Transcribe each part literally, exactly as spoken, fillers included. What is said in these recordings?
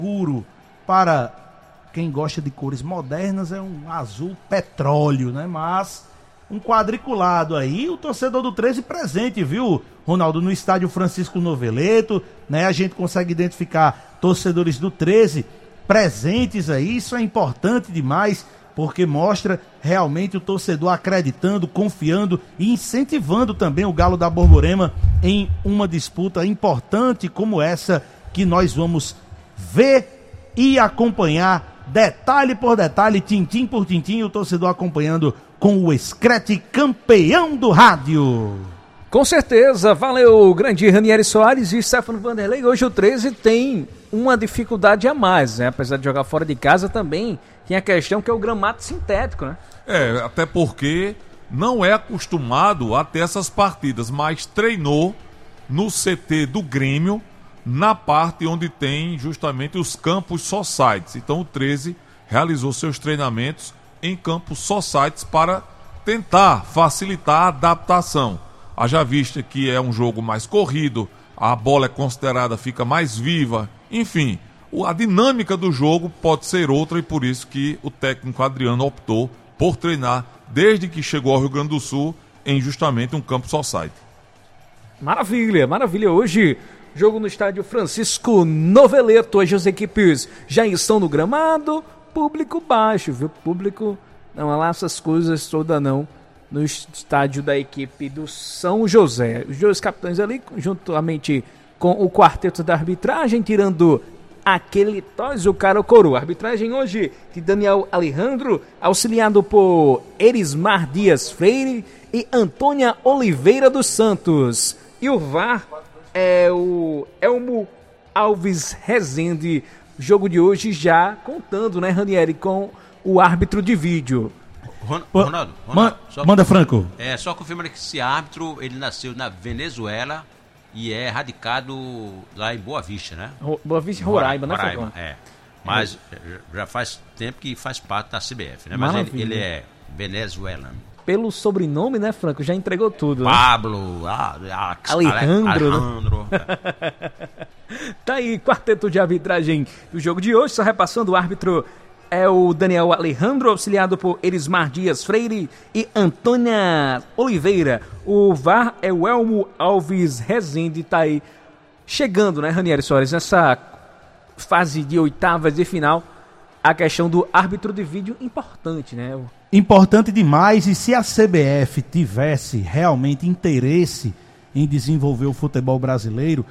escuro. Para quem gosta de cores modernas, é um azul petróleo, né? Mas um quadriculado aí, o torcedor do treze presente, viu, Ronaldo? No estádio Francisco Noveleto, né? A gente consegue identificar torcedores do treze presentes aí. Isso é importante demais, porque mostra realmente o torcedor acreditando, confiando e incentivando também o Galo da Borborema em uma disputa importante como essa que nós vamos ver e acompanhar detalhe por detalhe, tintim por tintim, o torcedor acompanhando com o Screte campeão do rádio. Com certeza, valeu, grande Ranieri Soares e Stefano Vanderlei. Hoje o treze tem uma dificuldade a mais, né? Apesar de jogar fora de casa também tem a questão que é o gramado sintético, né? É, até porque não é acostumado a ter essas partidas, mas treinou no C T do Grêmio, na parte onde tem justamente os campos societies. Então o treze realizou seus treinamentos em campos societies para tentar facilitar a adaptação. Haja vista que é um jogo mais corrido, a bola é considerada, fica mais viva, enfim, a dinâmica do jogo pode ser outra e por isso que o técnico Adriano optou por treinar desde que chegou ao Rio Grande do Sul em justamente um campo society. Maravilha, maravilha. Hoje jogo no estádio Francisco Noveleto. Hoje as equipes já estão no gramado. Público baixo, viu? Público não é lá essas coisas todas não. No estádio da equipe do São José. Os dois capitães ali, juntamente com o quarteto da arbitragem, tirando aquele tos, o cara coroa. Arbitragem hoje de Daniel Alejandro, auxiliado por Erismar Dias Freire e Antônia Oliveira dos Santos. E o V A R é o Elmo Alves Rezende. Jogo de hoje já contando, né, Ranieri, com o árbitro de vídeo. Ron, Ronaldo, Ronaldo Man, só, manda Franco. É, só confirmando que esse árbitro, ele nasceu na Venezuela e é radicado lá em Boa Vista, né? Boa Vista, Roraima, né, Franco? Roraima, é. Mas é. já faz tempo que faz parte da C B F, né? Mas ele, ele é venezuelano. Pelo sobrenome, né, Franco? Já entregou tudo. Pablo, né? ah, ah, Alejandro. Alejandro. Tá aí, quarteto de arbitragem do jogo de hoje. Só repassando, o árbitro é o Daniel Alejandro, auxiliado por Erismar Dias Freire e Antônia Oliveira. O V A R é o Elmo Alves Rezende. Tá aí chegando, né, Ranieri Soares, nessa fase de oitavas de final. A questão do árbitro de vídeo importante, né? Importante demais, e se a C B F tivesse realmente interesse em desenvolver o futebol brasileiro,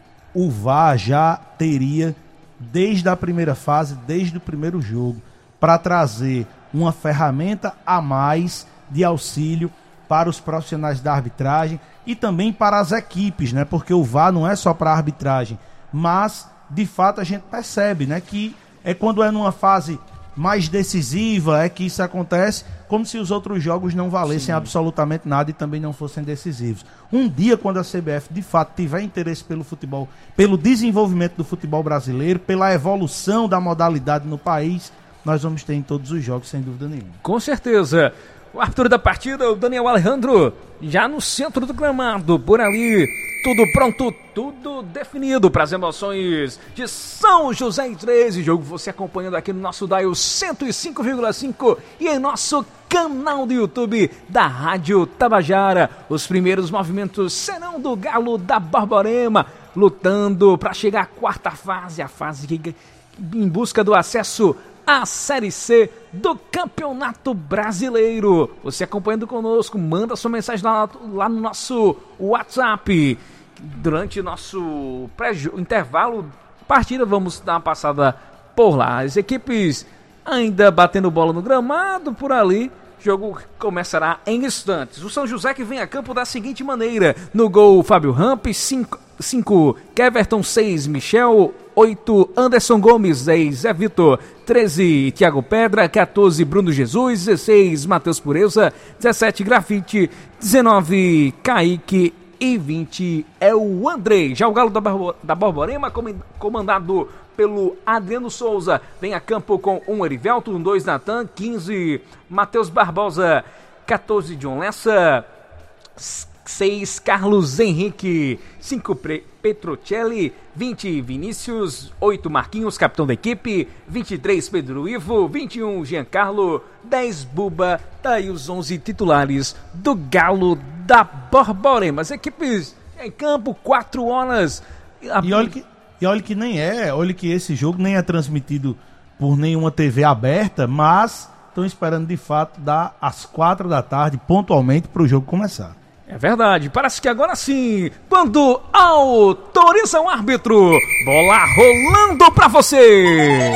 o V A R já teria, desde a primeira fase, desde o primeiro jogo, para trazer uma ferramenta a mais de auxílio para os profissionais da arbitragem e também para as equipes, né? Porque o V A R não é só para a arbitragem, mas de fato a gente percebe, né, que é quando é numa fase mais decisiva é que isso acontece, como se os outros jogos não valessem Sim. absolutamente nada e também não fossem decisivos. Um dia, quando a C B F de fato tiver interesse pelo futebol, pelo desenvolvimento do futebol brasileiro, pela evolução da modalidade no país, nós vamos ter em todos os jogos, sem dúvida nenhuma. Com certeza. O árbitro da partida, o Daniel Alejandro, já no centro do gramado, por ali, tudo pronto, tudo definido para as emoções de São José e treze. Jogo você acompanhando aqui no nosso dial cento e cinco vírgula cinco e em nosso canal do YouTube da Rádio Tabajara. Os primeiros movimentos serão do Galo da Borborema, lutando para chegar à quarta fase, a fase que, em busca do acesso a Série C do Campeonato Brasileiro. Você acompanhando conosco, manda sua mensagem lá, lá no nosso WhatsApp. Durante o nosso intervalo partida, vamos dar uma passada por lá. As equipes ainda batendo bola no gramado por ali. O jogo começará em instantes. O São José que vem a campo da seguinte maneira: no gol, Fábio Ramp, cinco, Keverton, seis, Michel, oito, Anderson Gomes, dez, Zé Vitor, treze, Thiago Pedra, quatorze, Bruno Jesus, dezesseis, Matheus Pureza, dezessete, Grafite, dezenove, Kaique e vinte é o Andrei. Já o Galo da, Barbo, da Borborema, comandado pelo Adriano Souza, vem a campo com um Erivelto, um dois Natan, quinze Matheus Barbosa, quatorze John Lessa, seis Carlos Henrique, cinco Petrocelli, vinte Vinícius, oito Marquinhos, capitão da equipe, vinte e três Pedro Ivo, vinte e um Giancarlo, dez Buba, daí os onze titulares do Galo da Borborema. As equipes em campo, quatro horas. E olha que, e olha que nem é, olha que esse jogo nem é transmitido por nenhuma T V aberta, mas estão esperando de fato dar às quatro da tarde, pontualmente, para o jogo começar. É verdade, parece que agora sim, quando autoriza o árbitro, bola rolando pra você.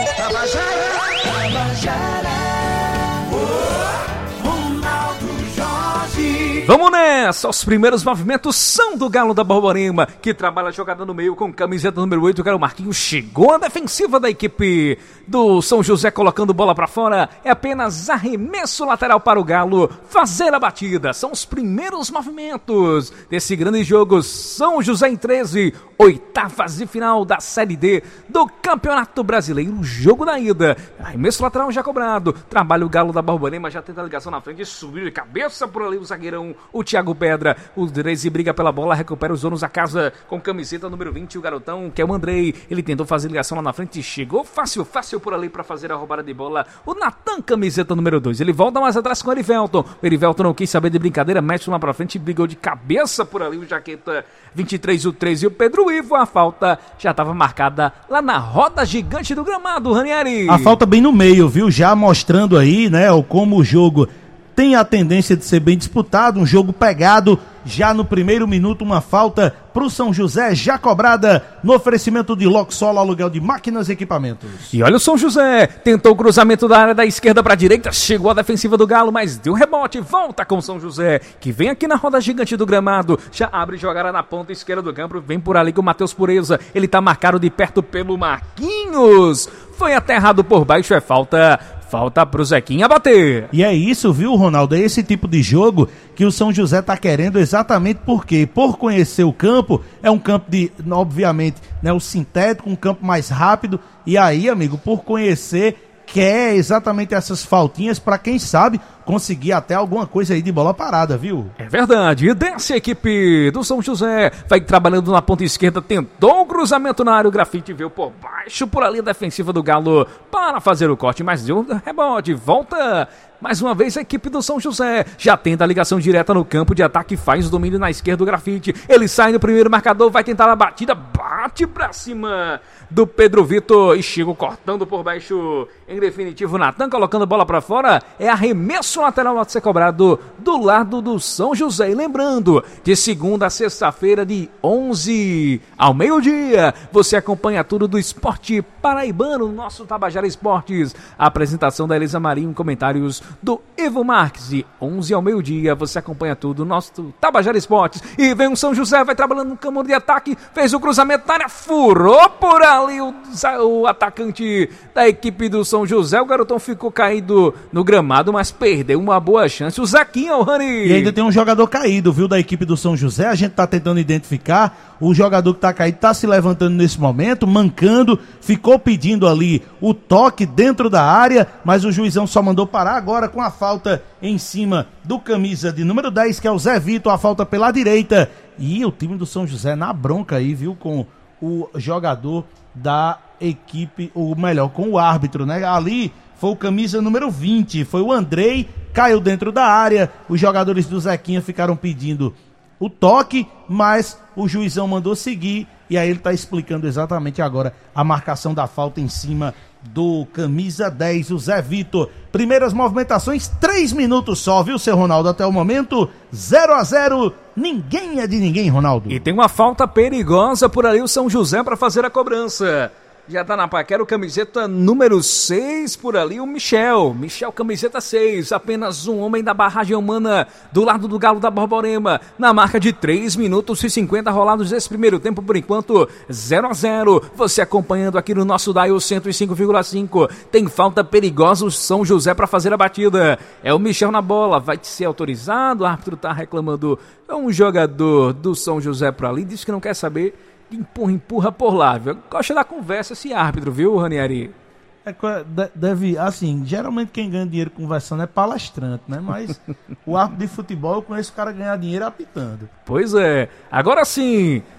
Vamos nessa, os primeiros movimentos são do Galo da Borborema, que trabalha a jogada no meio com camiseta número oito, que era o Marquinhos. Chegou a defensiva da equipe do São José colocando bola pra fora, é apenas arremesso lateral para o Galo fazer a batida. São os primeiros movimentos desse grande jogo. São José em treze, oitavas de final da Série D do Campeonato Brasileiro, jogo da ida. Arremesso lateral já cobrado, trabalha o Galo da Borborema, já tenta a ligação na frente, subiu de cabeça por ali o zagueirão, o Thiago Pedra. O treze briga pela bola, recupera os donos da casa com camiseta número vinte, o garotão, que é o Andrei. Ele tentou fazer ligação lá na frente, chegou fácil, fácil por ali para fazer a roubada de bola. O Natan, camiseta número dois. Ele volta mais atrás com o Erivelton. O Erivelton não quis saber de brincadeira, mete lá pra frente e brigou de cabeça por ali o jaqueta vinte e três, o treze e o Pedro Ivo. A falta já estava marcada lá na roda gigante do gramado, Ranieri. A falta bem no meio, viu? Já mostrando aí, né, como o jogo tem a tendência de ser bem disputado, um jogo pegado. Já no primeiro minuto, uma falta para o São José, já cobrada no oferecimento de Loxol, aluguel de máquinas e equipamentos. E olha o São José, tentou o cruzamento da área da esquerda para a direita, chegou a defensiva do Galo, mas deu rebote, volta com o São José, que vem aqui na roda gigante do gramado, já abre jogada na ponta esquerda do campo, vem por ali com o Matheus Pureza, ele tá marcado de perto pelo Marquinhos, foi aterrado por baixo, é falta... Falta pro Zequinha bater. E é isso, viu, Ronaldo? É esse tipo de jogo que o São José tá querendo, exatamente porque, por conhecer o campo, é um campo de, obviamente, né, o sintético, um campo mais rápido, e aí, amigo, por conhecer, quer exatamente essas faltinhas para, quem sabe, conseguir até alguma coisa aí de bola parada, viu? É verdade, e desce a equipe do São José, vai trabalhando na ponta esquerda, tentou o cruzamento na área, o Grafite veio por baixo, por ali a defensiva do Galo para fazer o corte, mas deu rebote, volta mais uma vez a equipe do São José, já tenta a ligação direta no campo de ataque, faz o domínio na esquerda do Grafite, ele sai no primeiro marcador, vai tentar a batida, bate pra cima do Pedro Vitor e chega cortando por baixo, em definitivo, Natan colocando bola pra fora, é arremesso lateral a ser cobrado do lado do São José. E lembrando, de segunda a sexta-feira, de onze ao meio-dia, você acompanha tudo do esporte paraibano, no nosso Tabajara Esportes. A apresentação da Elisa Marinho, comentários do Evo Marques. De onze ao meio-dia, você acompanha tudo no nosso Tabajara Esportes. E vem o São José, vai trabalhando no campo de ataque, fez o cruzamento na área, furou por ali o, o atacante da equipe do São José. O garotão ficou caído no gramado, mas perdeu uma boa chance. O Zequinha, o Rani. E ainda tem um jogador caído, viu, da equipe do São José. A gente tá tentando identificar. O jogador que tá caído tá se levantando nesse momento, mancando, ficou pedindo ali o toque dentro da área, mas o juizão só mandou parar agora com a falta em cima do camisa de número dez, que é o Zé Vitor, a falta pela direita. E o time do São José na bronca aí, viu, com o jogador da equipe, ou melhor, com o árbitro, né? Ali foi o camisa número vinte, foi o Andrei, caiu dentro da área, os jogadores do Zequinha ficaram pedindo o toque, mas o juizão mandou seguir, e aí ele está explicando exatamente agora a marcação da falta em cima do camisa dez, o Zé Vitor. Primeiras movimentações, três minutos só, viu, seu Ronaldo? Até o momento, zero a zero, ninguém é de ninguém, Ronaldo. E tem uma falta perigosa por ali, o São José para fazer a cobrança. Já tá na paquera o camiseta número seis por ali, o Michel. Michel, camiseta seis, apenas um homem da barragem humana do lado do Galo da Borborema. Na marca de três minutos e cinquenta rolados desse primeiro tempo, por enquanto, zero a zero. Você acompanhando aqui no nosso Dial cento e cinco vírgula cinco. Tem falta perigosa o São José para fazer a batida. É o Michel na bola, vai ser autorizado. O árbitro tá reclamando. É um jogador do São José por ali, diz que não quer saber. Empurra, empurra por lá, viu? Gosta da conversa esse árbitro, viu, Ranieri? É, deve, assim, geralmente quem ganha dinheiro conversando é palestrante, né? Mas o árbitro de futebol, eu conheço o cara ganhar dinheiro apitando. Pois é. Agora sim,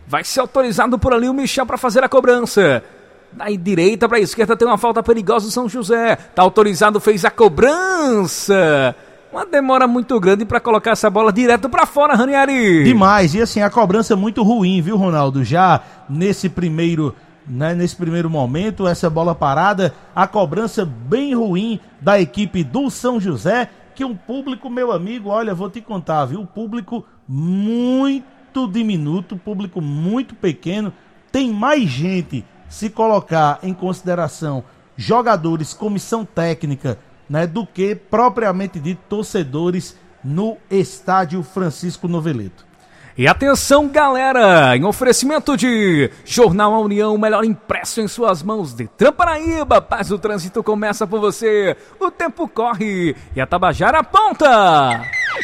Vai ser autorizado por ali o Michel para fazer a cobrança. Da direita para a esquerda tem uma falta perigosa do São José. Tá autorizado, fez a cobrança. Uma demora muito grande para colocar essa bola direto para fora, Ranieri. Demais. E assim, a cobrança é muito ruim, viu, Ronaldo? Já nesse primeiro, né, nesse primeiro momento, essa bola parada, a cobrança bem ruim da equipe do São José, que um público, meu amigo, olha, vou te contar, viu? Público muito diminuto, público muito pequeno. Tem mais gente, se colocar em consideração jogadores, comissão técnica, né, do que propriamente dito torcedores no estádio Francisco Noveleto. E atenção, galera, em oferecimento de Jornal A União, o melhor impresso em suas mãos, de Paraíba, paz, o trânsito começa por você, o tempo corre e a Tabajara aponta.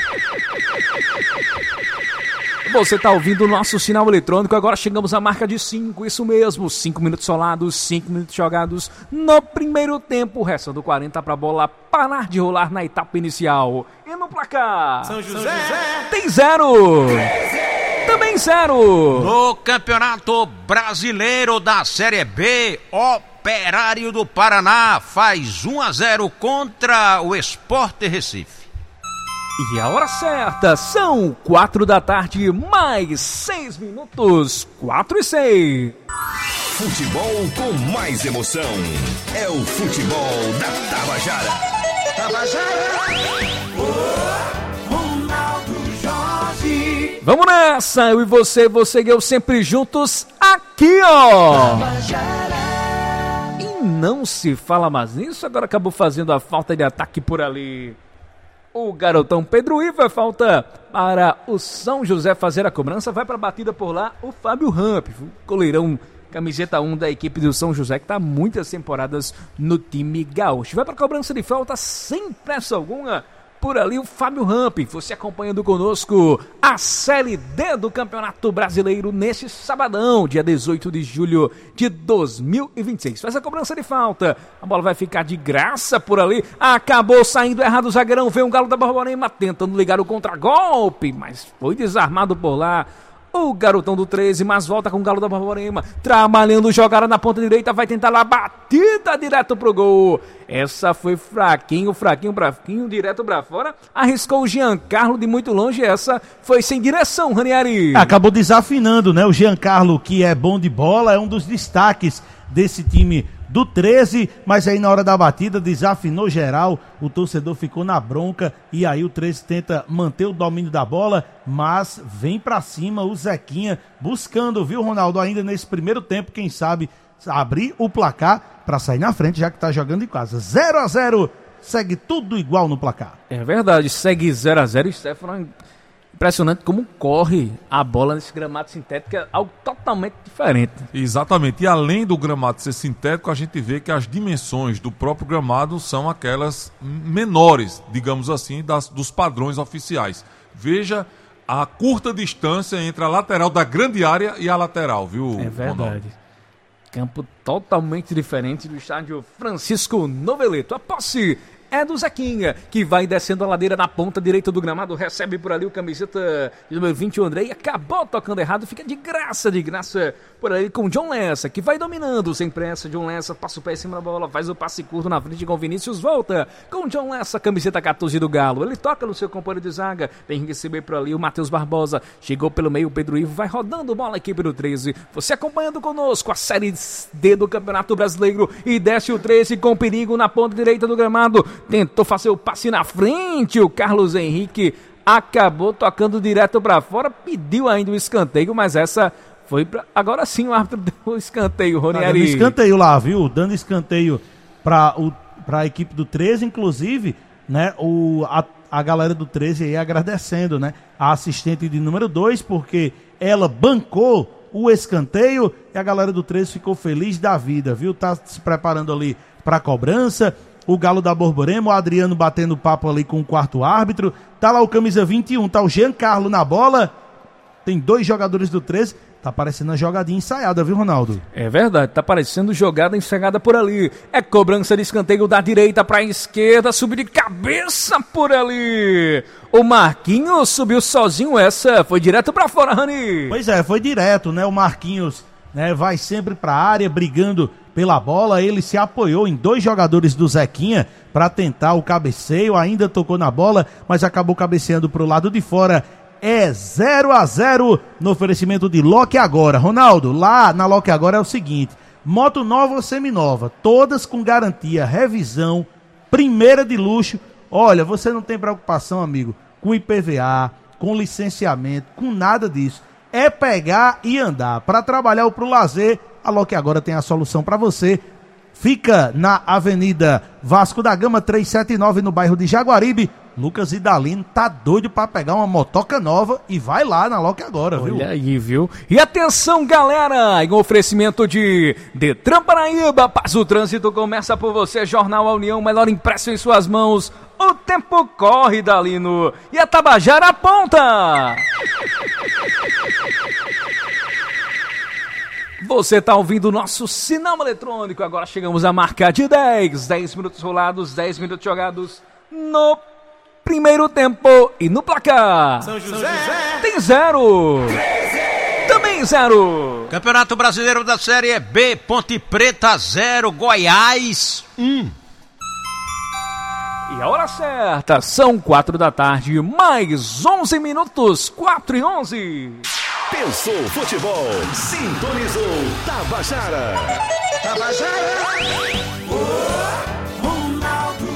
Você está ouvindo o nosso sinal eletrônico, agora chegamos à marca de cinco, isso mesmo, cinco minutos solados, cinco minutos jogados no primeiro tempo, restando quarenta para a bola parar de rolar na etapa inicial. E no placar, São José, São José. Tem zero, também zero. No Campeonato Brasileiro da Série B, Operário do Paraná faz um a zero contra o Sport Recife. E a hora certa, são quatro da tarde, mais seis minutos, quatro e seis. Futebol com mais emoção, é o futebol da Tabajara. Tabajara! Oh, Ronaldo Jorge. Vamos nessa, eu e você, você e eu sempre juntos, aqui ó. Tabajara. E não se fala mais nisso, agora acabou fazendo a falta de ataque por ali. O garotão Pedro Ivo, falta para o São José fazer a cobrança. Vai para a batida por lá o Fábio Ramp, o goleirão camisa um da equipe do São José, que está muitas temporadas no time gaúcho. Vai para a cobrança de falta sem pressa alguma. Por ali o Fábio Ramp, você acompanhando conosco a Série D do Campeonato Brasileiro neste sabadão, dia dezoito de julho de dois mil e vinte e seis. Faz a cobrança de falta, a bola vai ficar de graça por ali, acabou saindo errado o zagueirão, veio um Galo da Borborema tentando ligar o contragolpe, mas foi desarmado por lá. O garotão do treze, mas volta com o Galo da Borborema, trabalhando jogada na ponta direita, vai tentar lá, batida direto pro gol. Essa foi fraquinho, fraquinho, fraquinho, direto pra fora. Arriscou o Giancarlo de muito longe, essa foi sem direção, Ranieri. Acabou desafinando, né? O Giancarlo, que é bom de bola, é um dos destaques desse time do treze, mas aí na hora da batida desafinou geral, o torcedor ficou na bronca e aí o treze tenta manter o domínio da bola, mas vem pra cima o Zequinha buscando, viu, Ronaldo, ainda nesse primeiro tempo, quem sabe abrir o placar pra sair na frente, já que tá jogando em casa. zero a zero, segue tudo igual no placar. É verdade, segue zero a zero e Stefano, impressionante como corre a bola nesse gramado sintético, é algo totalmente diferente. Exatamente, e além do gramado ser sintético, a gente vê que as dimensões do próprio gramado são aquelas menores, digamos assim, das, dos padrões oficiais. Veja a curta distância entre a lateral da grande área e a lateral, viu? É verdade. Ronaldo? Campo totalmente diferente do estádio Francisco Noveleto. A posse é do Zequinha, que vai descendo a ladeira na ponta direita do gramado, recebe por ali o camiseta de número vinte e um, Andrei, acabou tocando errado, fica de graça, de graça por ali com o John Lessa, que vai dominando, sem pressa, John Lessa passa o pé em cima da bola, faz o passe curto na frente com o Vinícius, volta com o John Lessa, camiseta quatorze do Galo, ele toca no seu companheiro de zaga, tem que receber por ali o Matheus Barbosa, chegou pelo meio o Pedro Ivo, vai rodando bola aqui pelo treze, você acompanhando conosco a Série D do Campeonato Brasileiro, e desce o treze com perigo na ponta direita do gramado, tentou fazer o passe na frente, o Carlos Henrique acabou tocando direto para fora, pediu ainda o escanteio, mas essa foi pra... agora sim o árbitro deu o escanteio, Ronieri. Tá dando escanteio lá, viu? Dando escanteio para a equipe do treze, inclusive, né? O, a, a galera do treze aí agradecendo, né? A assistente de número dois, porque ela bancou o escanteio e a galera do treze ficou feliz da vida, viu? Tá se preparando ali para a cobrança. O Galo da Borborema, o Adriano batendo papo ali com o quarto árbitro. Tá lá o camisa vinte e um, tá o Giancarlo na bola. Tem dois jogadores do treze. Tá parecendo uma jogadinha ensaiada, viu, Ronaldo? É verdade, tá parecendo jogada ensaiada por ali. É cobrança de escanteio da direita pra esquerda, subiu de cabeça por ali. O Marquinhos subiu sozinho, essa foi direto pra fora, Rani. Pois é, foi direto, né? O Marquinhos, né, vai sempre pra área, brigando pela bola. Ele se apoiou em dois jogadores do Zequinha pra tentar o cabeceio, ainda tocou na bola, mas acabou cabeceando pro lado de fora. É zero a zero no oferecimento de Loque Agora. Ronaldo, lá na Loque Agora é o seguinte: moto nova ou seminova, todas com garantia, revisão, primeira de luxo. Olha, você não tem preocupação, amigo, com I P V A, com licenciamento, com nada disso. É pegar e andar. Para trabalhar ou para o lazer, a Loque Agora tem a solução para você. Fica na Avenida Vasco da Gama trezentos e setenta e nove, no bairro de Jaguaribe. Lucas Idalino tá doido pra pegar uma motoca nova e vai lá na Loque Agora, viu? Olha aí, viu? E atenção, galera! Em oferecimento de Detran Paraíba, Paz o Trânsito começa por você, Jornal A União, melhor impresso em suas mãos. O tempo corre, Dalino. E a Tabajara aponta! Você tá ouvindo o nosso sinal eletrônico. Agora chegamos à marca de dez. dez minutos rolados, dez minutos jogados no primeiro tempo. E no placar São José tem zero. Também zero. Campeonato Brasileiro da Série B, Ponte Preta zero, Goiás um. E a hora certa, são quatro da tarde, mais onze minutos, quatro e onze. Pensou futebol, sintonizou Tabajara. Tabajara, oh, Ronaldo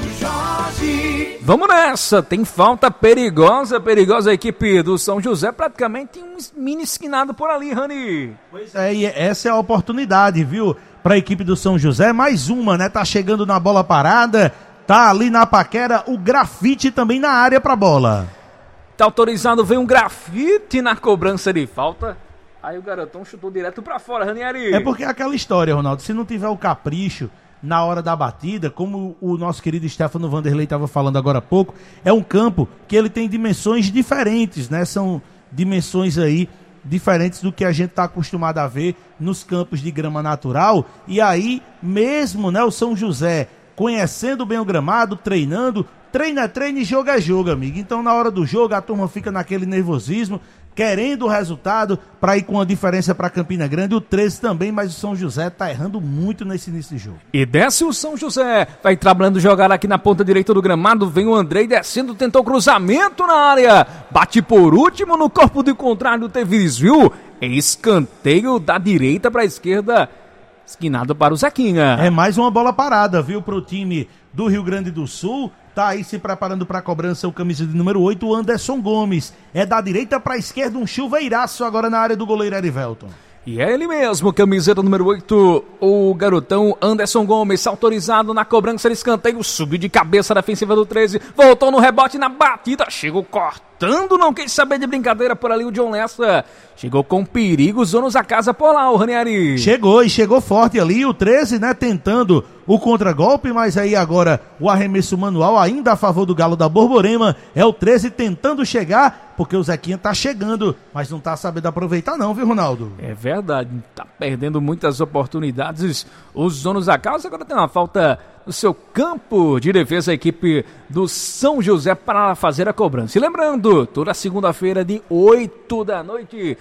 Jorge. Vamos nessa, tem falta perigosa, perigosa a equipe do São José, praticamente um mini esquinado por ali, Rani. Pois é, e essa é a oportunidade, viu, para a equipe do São José, mais uma, né, tá chegando na bola parada, tá ali na paquera, o Grafite também na área pra bola. Tá autorizado, vem um Grafite na cobrança de falta. Aí o garotão chutou direto pra fora, Ranieri. É porque é aquela história, Ronaldo, se não tiver o capricho na hora da batida, como o nosso querido Stefano Vanderlei estava falando agora há pouco, é um campo que ele tem dimensões diferentes, né? São dimensões aí diferentes do que a gente está acostumado a ver nos campos de grama natural. E aí, mesmo, né, o São José conhecendo bem o gramado, treinando, treino é treino e jogo é jogo, amigo. Então, na hora do jogo, a turma fica naquele nervosismo, querendo o resultado para ir com a diferença para Campina Grande. O treze também, mas o São José tá errando muito nesse início de jogo. E desce o São José, vai trabalhando jogar aqui na ponta direita do gramado, vem o Andrei descendo, tentou cruzamento na área, bate por último no corpo do contrário, teve desvio, escanteio da direita para a esquerda, esquinado para o Zequinha. É mais uma bola parada, viu, pro time do Rio Grande do Sul. Tá aí se preparando para a cobrança o camisa de número oito, o Anderson Gomes. É da direita para a esquerda, um chuveiraço agora na área do goleiro Erivelton. E é ele mesmo, camiseta número oito, o garotão Anderson Gomes, autorizado na cobrança de escanteio, subiu de cabeça defensiva do treze, voltou no rebote, na batida, chegou cortando, não quis saber de brincadeira por ali o John Lessa, chegou com perigo, zonos a casa por lá, o Ranieri. Chegou e chegou forte ali, o treze, né, tentando o contragolpe, mas aí agora o arremesso manual ainda a favor do Galo da Borborema, é o treze tentando chegar, porque o Zequinha tá chegando, mas não tá sabendo aproveitar não, viu, Ronaldo? É verdade, tá perdendo muitas oportunidades, os donos da casa. Agora tem uma falta no seu campo de defesa, a equipe do São José para fazer a cobrança. E lembrando, toda segunda-feira de oito da noite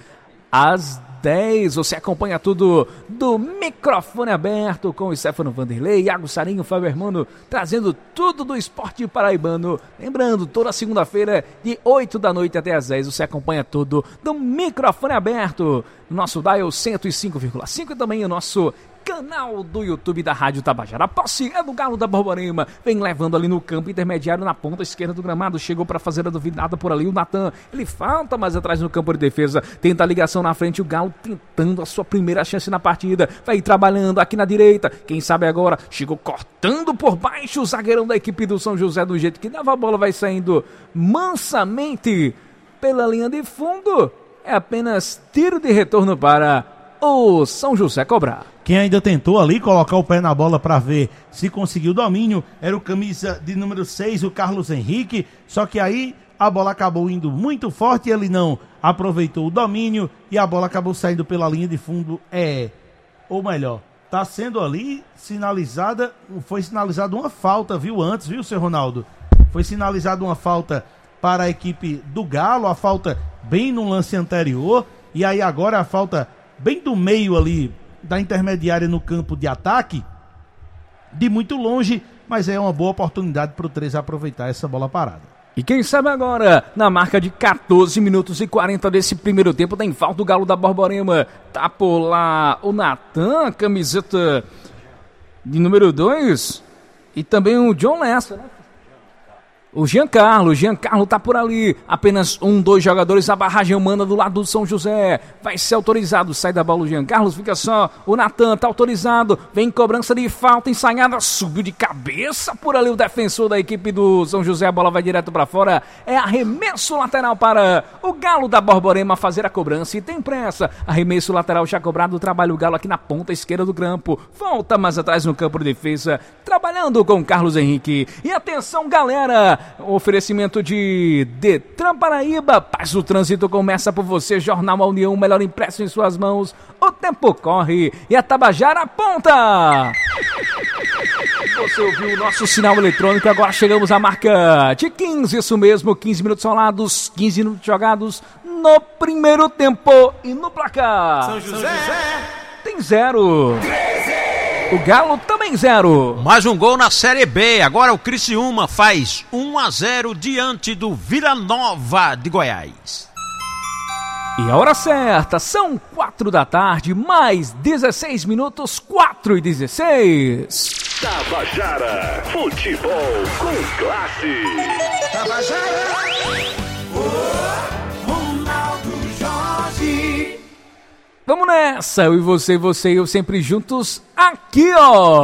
às dez, você acompanha tudo do microfone aberto com o Stefano Vanderlei, Iago Sarinho, Fábio Hermano, trazendo tudo do esporte paraibano. Lembrando, toda segunda-feira de oito da noite até às dez, você acompanha tudo do microfone aberto, nosso dial cento e cinco vírgula cinco e também o nosso canal do YouTube da Rádio Tabajara. A posse é do Galo da Borborema, vem levando ali no campo intermediário na ponta esquerda do gramado, chegou para fazer a duvidada por ali o Natan, ele falta mais atrás no campo de defesa, tenta a ligação na frente, o Galo tentando a sua primeira chance na partida, vai trabalhando aqui na direita, quem sabe agora, chegou cortando por baixo o zagueirão da equipe do São José, do jeito que dava a bola, vai saindo mansamente pela linha de fundo, é apenas tiro de retorno para o São José cobrar. Quem ainda tentou ali colocar o pé na bola para ver se conseguiu o domínio era o camisa de número seis, o Carlos Henrique, só que aí a bola acabou indo muito forte e ele não aproveitou o domínio e a bola acabou saindo pela linha de fundo. É, ou melhor, tá sendo ali sinalizada, foi sinalizada uma falta, viu, antes, viu, seu Ronaldo? Foi sinalizada uma falta para a equipe do Galo, a falta bem no lance anterior, e aí agora a falta bem do meio ali, da intermediária no campo de ataque, de muito longe, mas é uma boa oportunidade para o treze aproveitar essa bola parada. E quem sabe agora, na marca de catorze minutos e quarenta desse primeiro tempo, tem falta do Galo da Borborema. Tá por lá o Natan, camiseta de número dois. E também o John Lessa, né? O Giancarlo, o Giancarlo tá por ali. Apenas um, dois jogadores. A barragem humana do lado do São José. Vai ser autorizado. Sai da bola o Giancarlo. Fica só o Natan. Tá autorizado. Vem cobrança de falta ensaiada. Subiu de cabeça por ali o defensor da equipe do São José. A bola vai direto pra fora. É arremesso lateral para o Galo da Borborema fazer a cobrança. E tem pressa. Arremesso lateral já cobrado. Trabalha o Galo aqui na ponta esquerda do campo. Volta mais atrás no campo de defesa. Trabalhando com o Carlos Henrique. E atenção, galera. Oferecimento de Detran Paraíba. Paz do trânsito começa por você. Jornal A União, melhor impresso em suas mãos. O tempo corre e a Tabajara aponta. Você ouviu o nosso sinal eletrônico. Agora chegamos à marca de quinze. Isso mesmo, quinze minutos rolados, quinze minutos jogados no primeiro tempo. E no placar São José, São José tem zero. O Galo também zero. Mais um gol na Série B. Agora o Criciúma faz um a zero diante do Vila Nova de Goiás. E a hora certa, são quatro da tarde, mais dezesseis minutos, quatro e dezesseis. Tabajara, futebol com classe. Tabajara, oh, Ronaldo Jorge. Vamos nessa, eu e você, você e eu sempre juntos aqui, ó.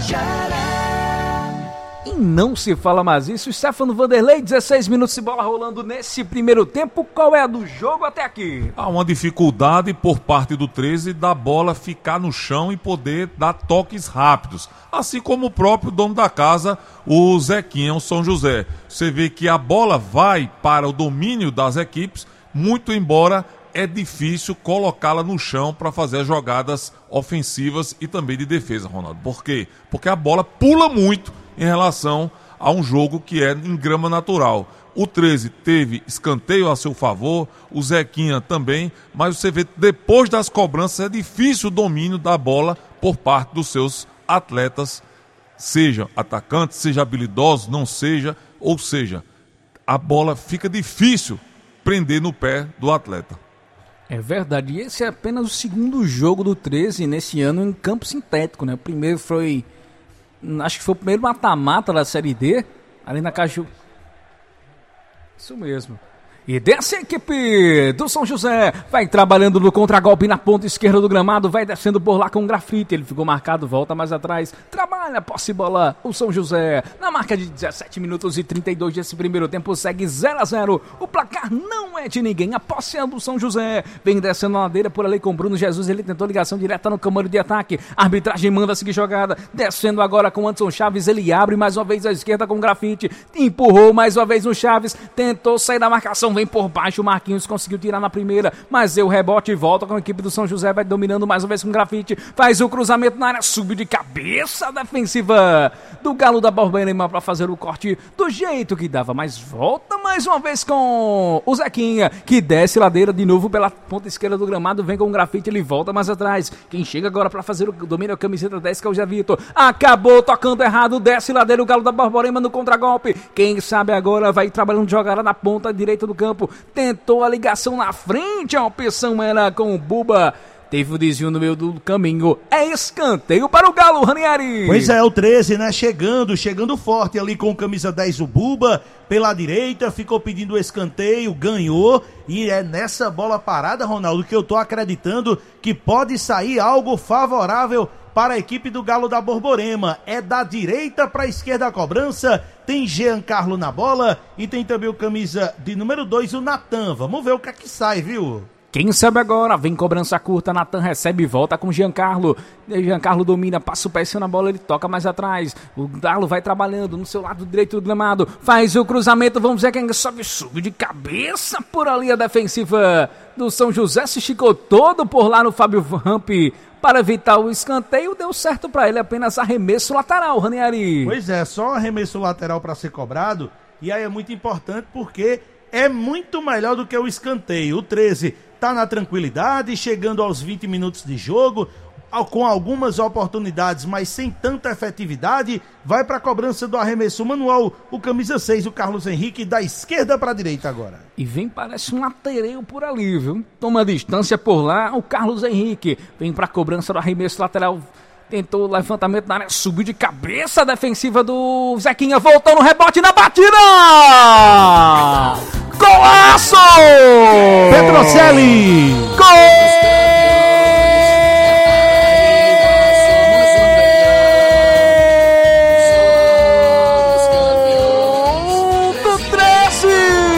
E não se fala mais isso. Stefano Vanderlei, dezesseis minutos de bola rolando nesse primeiro tempo. Qual é a do jogo até aqui? Há uma dificuldade por parte do treze da bola ficar no chão e poder dar toques rápidos. Assim como o próprio dono da casa, o Zequinha, o São José. Você vê que a bola vai para o domínio das equipes, muito embora é difícil colocá-la no chão para fazer jogadas ofensivas e também de defesa, Ronaldo. Por quê? Porque a bola pula muito em relação a um jogo que é em grama natural. O treze teve escanteio a seu favor, o Zequinha também, mas você vê, depois das cobranças, é difícil o domínio da bola por parte dos seus atletas, seja atacantes, seja habilidosos, não seja, ou seja, a bola fica difícil prender no pé do atleta. É verdade, e esse é apenas o segundo jogo do treze nesse ano em campo sintético, né? O primeiro foi, acho que foi o primeiro mata-mata da Série D, ali na Caju. Isso mesmo. E dessa equipe do São José, vai trabalhando no contragolpe na ponta esquerda do gramado, vai descendo por lá com um grafite, ele ficou marcado, volta mais atrás, trabalha, posse bola, o São José, na marca de dezessete minutos e trinta e dois desse primeiro tempo, segue zero a zero, o placar não é de ninguém, a posse é do São José, vem descendo a ladeira por ali com Bruno Jesus, ele tentou ligação direta no comando de ataque, a arbitragem manda seguir jogada, descendo agora com Anderson Chaves, ele abre mais uma vez à esquerda com grafite, empurrou mais uma vez no Chaves, tentou sair da marcação, vem por baixo, o Marquinhos conseguiu tirar na primeira, mas deu rebote e volta com a equipe do São José, vai dominando mais uma vez com grafite, faz o cruzamento na área, subiu de cabeça defensiva do Galo da Borborema para fazer o corte do jeito que dava, mas volta mais uma vez com o Zequinha, que desce ladeira de novo pela ponta esquerda do gramado, vem com o grafite, ele volta mais atrás, quem chega agora para fazer o domínio é a camiseta dez, que é o Zé Vitor, acabou tocando errado, desce ladeira o Galo da Borborema no contragolpe, quem sabe agora vai trabalhando jogada na ponta direita do campo, tentou a ligação na frente, a opção era com o Buba, teve o desvio no meio do caminho, é escanteio para o Galo, Ranieri. Pois é, o treze, né, chegando, chegando forte ali com camisa dez, o Buba, pela direita, ficou pedindo o escanteio, ganhou, e é nessa bola parada, Ronaldo, que eu tô acreditando que pode sair algo favorável para a equipe do Galo da Borborema. É da direita para a esquerda a cobrança, tem Giancarlo na bola e tem também o camisa de número dois, o Natan. Vamos ver o que é que sai, viu? Quem sabe agora, vem cobrança curta, Natan recebe e volta com Giancarlo. Giancarlo domina, passa o pé na bola, ele toca mais atrás. O Galo vai trabalhando no seu lado direito do gramado, faz o cruzamento, vamos ver quem sobe, sube de cabeça por ali a defensiva do São José, se esticou todo por lá no Fábio Ramp para evitar o escanteio, deu certo para ele, apenas arremesso lateral, Ranieri. Pois é, só arremesso lateral para ser cobrado, e aí é muito importante porque é muito melhor do que o escanteio. O treze tá na tranquilidade, chegando aos vinte minutos de jogo, com algumas oportunidades, mas sem tanta efetividade, vai para a cobrança do arremesso manual, o camisa seis, o Carlos Henrique, da esquerda para a direita agora. E vem, parece um latereio por ali, viu? Toma distância por lá, o Carlos Henrique vem para a cobrança do arremesso lateral, tentou o levantamento na área, subiu de cabeça a defensiva do Zequinha, voltou no rebote na batida! Golaço! Petrocelli! Gol! Do treze!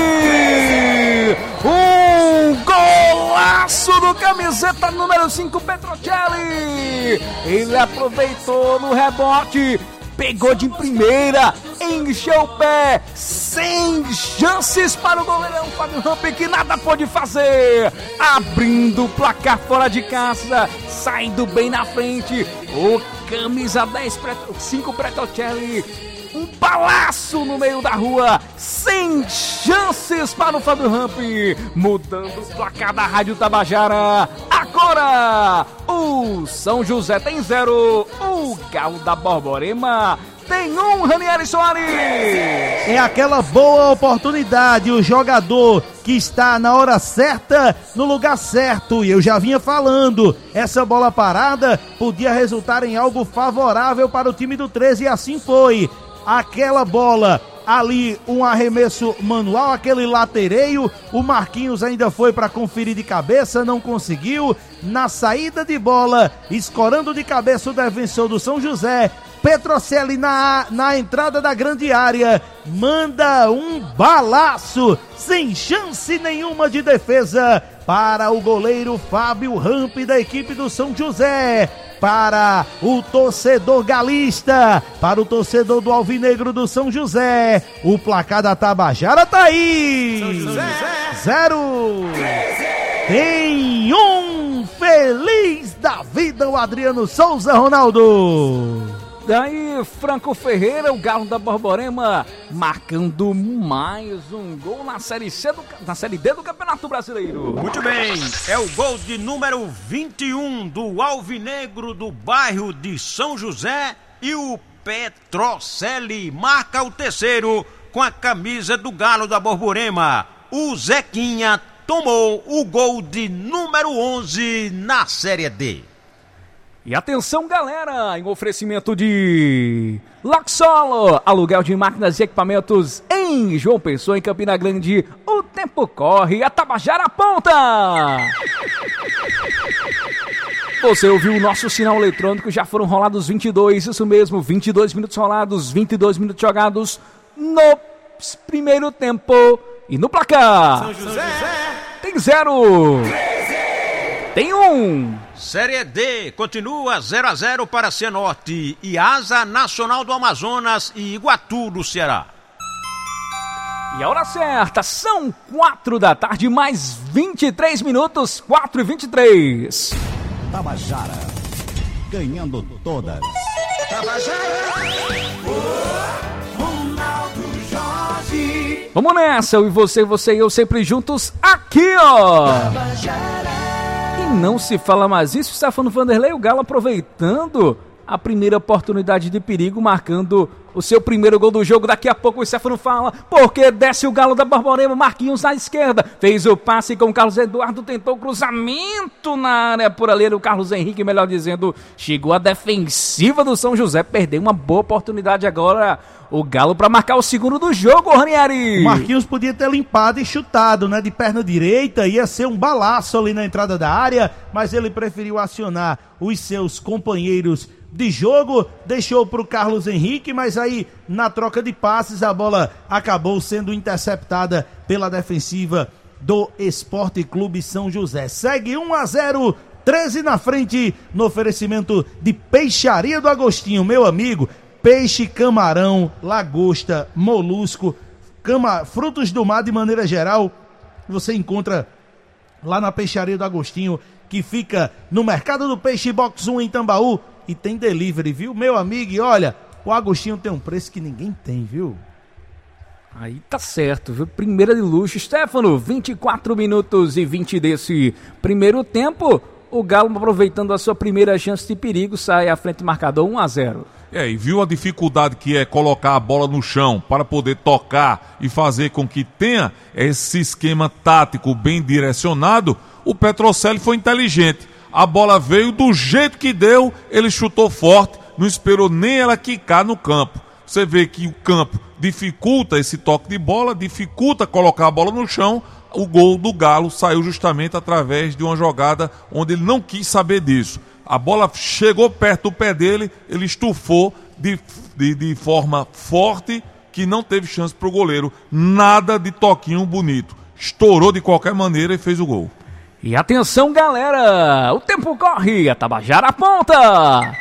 Um golaço do camiseta número cinco, Petrocelli! Ele aproveitou no rebote, pegou de primeira, encheu o pé, sem chances para o goleirão Fábio Ramp, que nada pôde fazer, abrindo o placar fora de casa, saindo bem na frente, o camisa dez, cinco Petrocelli, um balaço no meio da rua, sem chances para o Fábio Ramp, mudando o placar da Rádio Tabajara. Agora, o São José tem zero, o Galo da Borborema tem um, Ranieri Soares. É aquela boa oportunidade, o jogador que está na hora certa, no lugar certo, e eu já vinha falando, essa bola parada podia resultar em algo favorável para o time do treze, e assim foi. Aquela bola ali, um arremesso manual, aquele latereio, o Marquinhos ainda foi para conferir de cabeça, não conseguiu, na saída de bola, escorando de cabeça o defensor do São José, Petrocelli na, na entrada da grande área, manda um balaço, sem chance nenhuma de defesa, para o goleiro Fábio Ramp da equipe do São José, para o torcedor galista, para o torcedor do Alvinegro do São José, o placar da Tabajara tá aí, São José zero, tem um, feliz da vida o Adriano Souza, Ronaldo. Daí, Franco Ferreira, o Galo da Borborema, marcando mais um gol na Série C do, na Série D do Campeonato Brasileiro. Muito bem, é o gol de número vinte e um do Alvinegro do bairro de São José, e o Petrocelli marca o terceiro com a camisa do Galo da Borborema. O Zequinha tomou o gol de número onze na Série D. E atenção, galera, em oferecimento de Laxolo, aluguel de máquinas e equipamentos em João Pessoa, em Campina Grande, o tempo corre, a Tabajara aponta. Você ouviu o nosso sinal eletrônico, já foram rolados vinte e dois, isso mesmo, vinte e dois minutos rolados, vinte e dois minutos jogados no primeiro tempo. E no placar, São José tem zero, tem um. Série D continua zero a zero para Cianorte e Asa Nacional do Amazonas e Iguatu do Ceará. E a hora certa, são quatro da tarde, mais vinte e três minutos, quatro e vinte e três. Tabajara, ganhando todas. Tabajara, oh, Ronaldo Jorge. Vamos nessa, eu e você, você e eu sempre juntos aqui, ó. Tabajara. E não se fala mais isso, Stefano Vanderlei, o Galo aproveitando a primeira oportunidade de perigo, marcando o seu primeiro gol do jogo. Daqui a pouco o Stefano fala, porque desce o Galo da Borborema, Marquinhos na esquerda, fez o passe com o Carlos Eduardo, tentou o cruzamento na área por ali, o Carlos Henrique, melhor dizendo, chegou a defensiva do São José, perdeu uma boa oportunidade agora, o Galo para marcar o segundo do jogo, Ranieri. O Marquinhos podia ter limpado e chutado, né, de perna direita, ia ser um balaço ali na entrada da área, mas ele preferiu acionar os seus companheiros de jogo, deixou para o Carlos Henrique, mas aí na troca de passes a bola acabou sendo interceptada pela defensiva do Esporte Clube São José. Segue um a zero, treze na frente, no oferecimento de Peixaria do Agostinho, meu amigo. Peixe, camarão, lagosta, molusco, cama, frutos do mar de maneira geral, você encontra lá na Peixaria do Agostinho, que fica no Mercado do Peixe Box um em Tambaú, e tem delivery, viu, meu amigo? E olha, o Agostinho tem um preço que ninguém tem, viu? Aí tá certo, viu? Primeira de luxo. Stefano, vinte e quatro minutos e vinte desse primeiro tempo. O Galo, aproveitando a sua primeira chance de perigo, sai à frente do marcador um a zero. É, e viu a dificuldade que é colocar a bola no chão para poder tocar e fazer com que tenha esse esquema tático bem direcionado. O Petrocelli foi inteligente. A bola veio do jeito que deu, ele chutou forte, não esperou nem ela quicar no campo. Você vê que o campo dificulta esse toque de bola, dificulta colocar a bola no chão. O gol do Galo saiu justamente através de uma jogada onde ele não quis saber disso. A bola chegou perto do pé dele, ele estufou de, de, de forma forte, que não teve chance para o goleiro. Nada de toquinho bonito. Estourou de qualquer maneira e fez o gol. E atenção, galera! O tempo corre, a Tabajara aponta!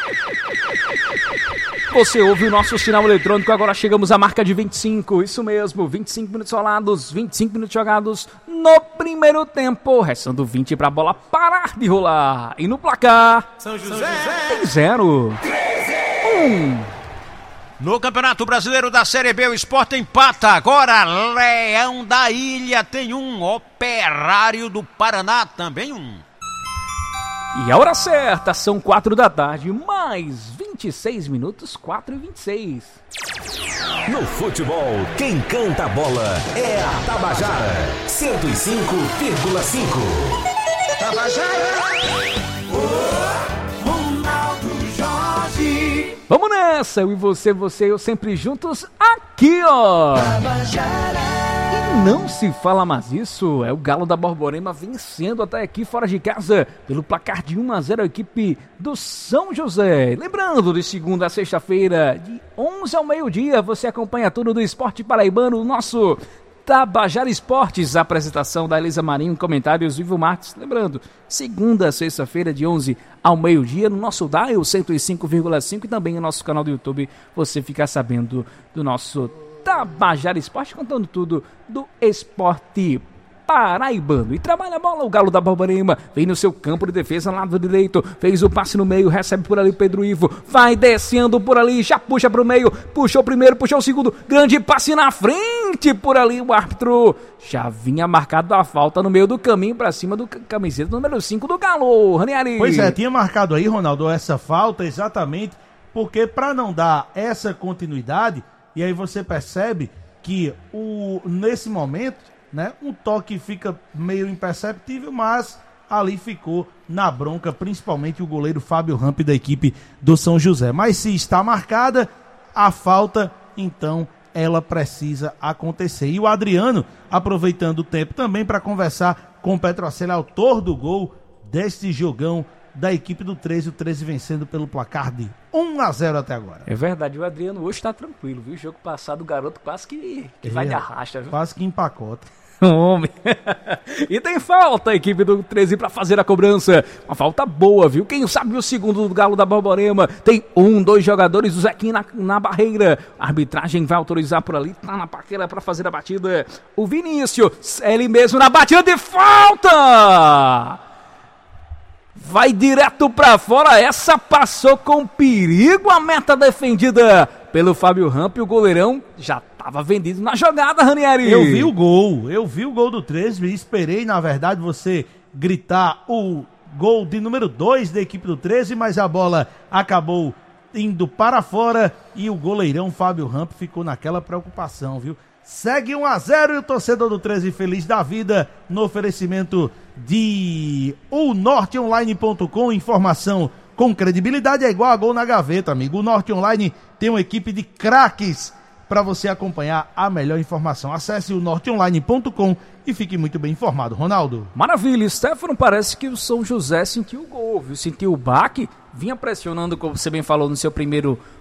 Você ouve o nosso sinal eletrônico, agora chegamos à marca de vinte e cinco, isso mesmo, vinte e cinco minutos rolados, vinte e cinco minutos jogados no primeiro tempo, restando vinte para a bola parar de rolar. E no placar, São José tem zero. Um. No Campeonato Brasileiro da Série B, o Sport empata. Agora, Leão da Ilha tem um, Operário do Paraná também um. E a hora certa, são quatro da tarde, mais vinte e seis minutos, quatro e vinte e seis. No futebol, quem canta a bola é a Tabajara, cento e cinco vírgula cinco. Tabajara, oh, Ronaldo Jorge. Vamos nessa, eu e você, você e eu sempre juntos aqui, ó. Tabajara. E não se fala mais isso, é o Galo da Borborema vencendo até aqui fora de casa pelo placar de um a zero a equipe do São José. Lembrando, de segunda a sexta-feira, de onze ao meio-dia, você acompanha tudo do esporte paraibano, o nosso Tabajara Esportes, a apresentação da Elisa Marinho, comentários do Ivo Marques. Lembrando, segunda a sexta-feira, de onze ao meio-dia, no nosso Dial cento e cinco vírgula cinco e também no nosso canal do YouTube, você fica sabendo do nosso Tabajara Esporte, contando tudo do esporte paraibano. E trabalha a bola, o Galo da Borborema vem no seu campo de defesa, lado direito, fez o passe no meio, recebe por ali o Pedro Ivo, vai descendo por ali, já puxa pro meio, puxou o primeiro, puxou o segundo, grande passe na frente, por ali o árbitro já vinha marcado a falta no meio do caminho para cima do camiseta número cinco do Galo, Ranieri. Pois é, tinha marcado aí, Ronaldo, essa falta exatamente porque para não dar essa continuidade. E aí você percebe que o, nesse momento, né, um toque fica meio imperceptível, mas ali ficou na bronca, principalmente o goleiro Fábio Ramp da equipe do São José. Mas se está marcada a falta, então ela precisa acontecer. E o Adriano, aproveitando o tempo também para conversar com o Petrocelli, autor do gol deste jogão da equipe do treze, o treze vencendo pelo placar de um a zero até agora. É verdade, o Adriano hoje tá tranquilo, viu? O jogo passado, o garoto quase que, que é, vai de arrasta, viu? Quase que empacota. Homem. E tem falta a equipe do treze para fazer a cobrança. Uma falta boa, viu? Quem sabe o segundo do Galo da Borborema. Tem um, dois jogadores, o Zequinho na, na barreira. A arbitragem vai autorizar por ali. Tá na paquera para fazer a batida. O Vinícius, ele mesmo na batida de falta. Vai direto pra fora, essa passou com perigo, a meta defendida pelo Fábio Ramp, o goleirão já estava vendido na jogada, Ranieri. Eu vi o gol, eu vi o gol do treze e esperei, na verdade, você gritar o gol de número dois da equipe do treze, mas a bola acabou indo para fora e o goleirão Fábio Ramp ficou naquela preocupação, viu? Segue um a zero e o torcedor do treze feliz da vida no oferecimento de o norte online ponto com, informação com credibilidade é igual a gol na gaveta, amigo. O Norte Online tem uma equipe de craques para você acompanhar a melhor informação. Acesse o norte online ponto com e fique muito bem informado, Ronaldo. Maravilha, Stefano, parece que o São José sentiu o gol, viu? Sentiu o baque, vinha pressionando, como você bem falou, no seu primeiro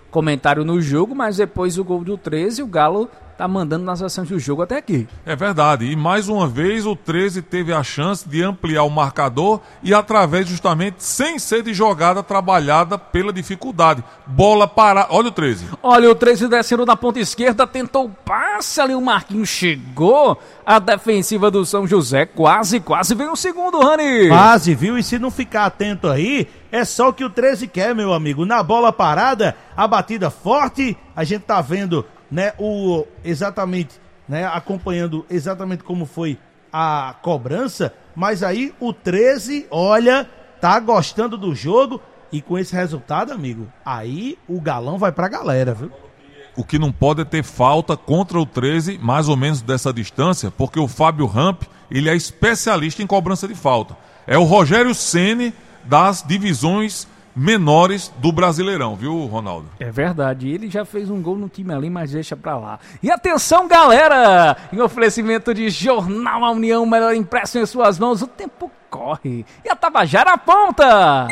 comentário no jogo, mas depois do gol do treze, o Galo tá mandando nas ações do jogo até aqui. É verdade, e mais uma vez o treze teve a chance de ampliar o marcador e através justamente sem ser de jogada trabalhada pela dificuldade. Bola para, olha o treze. Olha o treze descendo da ponta esquerda, tentou o passe ali, o Marquinhos chegou, a defensiva do São José quase, quase veio o segundo, Rani. Quase, viu? E se não ficar atento aí, é só o que o treze quer, meu amigo. Na bola parada, a batida forte, a gente tá vendo, né, o exatamente, né, acompanhando exatamente como foi a cobrança, mas aí o treze, olha, tá gostando do jogo e com esse resultado, amigo, aí o galão vai pra galera, viu? O que não pode é ter falta contra o treze, mais ou menos dessa distância, porque o Fábio Ramp, ele é especialista em cobrança de falta. É o Rogério Ceni das divisões menores do Brasileirão, viu, Ronaldo? É verdade, ele já fez um gol no time ali, mas deixa pra lá. E atenção, galera! Em oferecimento de Jornal A União, melhor impresso em suas mãos, o tempo corre e a Tabajara aponta!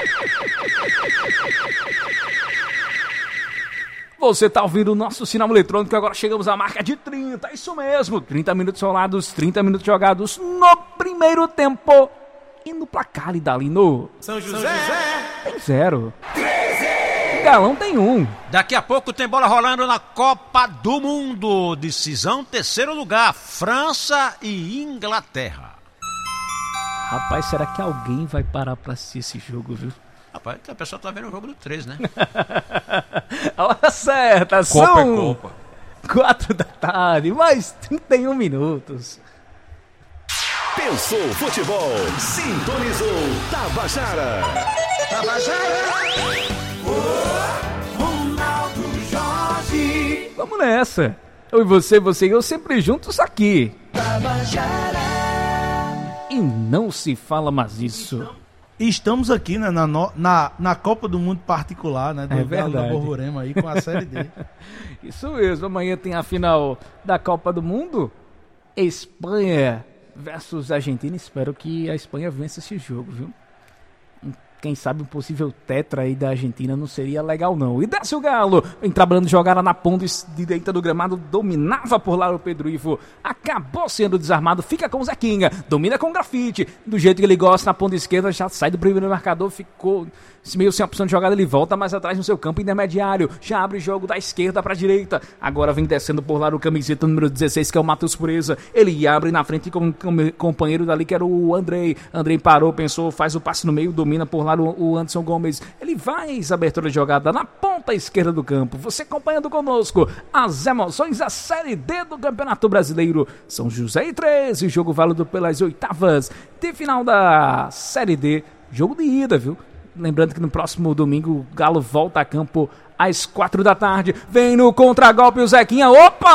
Você tá ouvindo o nosso sinal eletrônico, agora chegamos à marca de trinta, isso mesmo, trinta minutos rolados, trinta minutos jogados no primeiro tempo. E no placar ali, Dalino? São José tem zero. O Galão tem um. Daqui a pouco tem bola rolando na Copa do Mundo. Decisão, terceiro lugar, França e Inglaterra. Rapaz, será que alguém vai parar pra assistir esse jogo, viu? Rapaz, a pessoa tá vendo o jogo do treze, né? A hora certa, Copa são é Copa. quatro da tarde, mais trinta e um minutos. Pensou futebol, sintonizou Tabajara. Ronaldo Jorge. Vamos nessa. Eu e você, você e eu sempre juntos aqui. Tabajara. E não se fala mais isso. Estamos aqui, né, na, no- na, na Copa do Mundo particular, né, do É Galo da verdade. Borborema aí com a Série D. Isso mesmo, amanhã tem a final da Copa do Mundo. Espanha versus Argentina. Espero que a Espanha vença esse jogo, viu? Quem sabe um possível tetra aí da Argentina não seria legal não. E desce o Galo, vem trabalhando, jogada na ponta direita do gramado, dominava por lá o Pedro Ivo, acabou sendo desarmado, fica com o Zequinha, domina com o Grafite, do jeito que ele gosta na ponta esquerda, já sai do primeiro marcador, ficou meio sem opção de jogada, ele volta mais atrás no seu campo intermediário, já abre o jogo da esquerda para a direita, agora vem descendo por lá o camiseta número dezesseis, que é o Matheus Pureza, ele abre na frente com o companheiro dali, que era o Andrei, Andrei parou, pensou, faz o passe no meio, domina por lá o, o Anderson Gomes, ele faz a abertura de jogada na ponta esquerda do campo, você acompanhando conosco as emoções da Série D do Campeonato Brasileiro, São José e treze, jogo válido pelas oitavas de final da Série D, jogo de ida, viu? Lembrando que no próximo domingo o Galo volta a campo às quatro da tarde. Vem no contragolpe o Zequinha.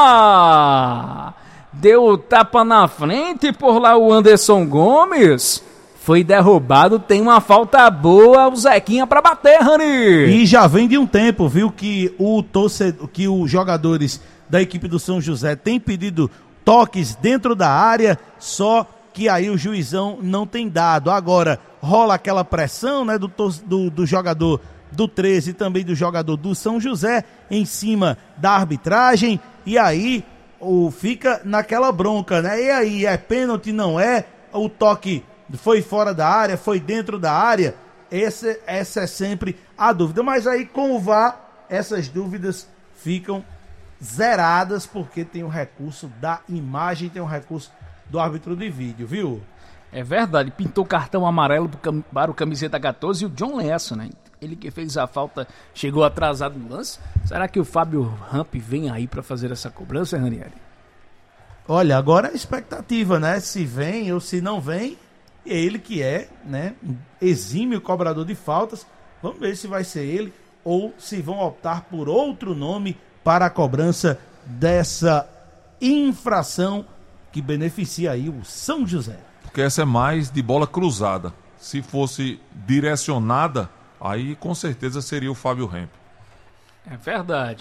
Opa! Deu tapa na frente por lá o Anderson Gomes. Foi derrubado. Tem uma falta boa o Zequinha pra bater, Rani. E já vem de um tempo, viu, que, o torcedor, que os jogadores da equipe do São José têm pedido toques dentro da área, só que aí o juizão não tem dado. Agora rola aquela pressão, né, do, do, do jogador do treze e também do jogador do São José em cima da arbitragem, e aí o, fica naquela bronca, né? E aí, é pênalti, não é? O toque foi fora da área, foi dentro da área? Esse, essa é sempre a dúvida. Mas aí com o V A R, essas dúvidas ficam zeradas, porque tem o recurso da imagem, tem o recurso do árbitro de vídeo, viu? É verdade, pintou cartão amarelo para o camiseta quatorze e o John Lessa, né? Ele que fez a falta, chegou atrasado no lance. Será que o Fábio Ramp vem aí para fazer essa cobrança, Ranieri? Olha, agora é a expectativa, né? Se vem ou se não vem, é ele que é, né, um exímio cobrador de faltas. Vamos ver se vai ser ele ou se vão optar por outro nome para a cobrança dessa infração que beneficia aí o São José. Porque essa é mais de bola cruzada. Se fosse direcionada, aí com certeza seria o Fábio Ramp. É verdade.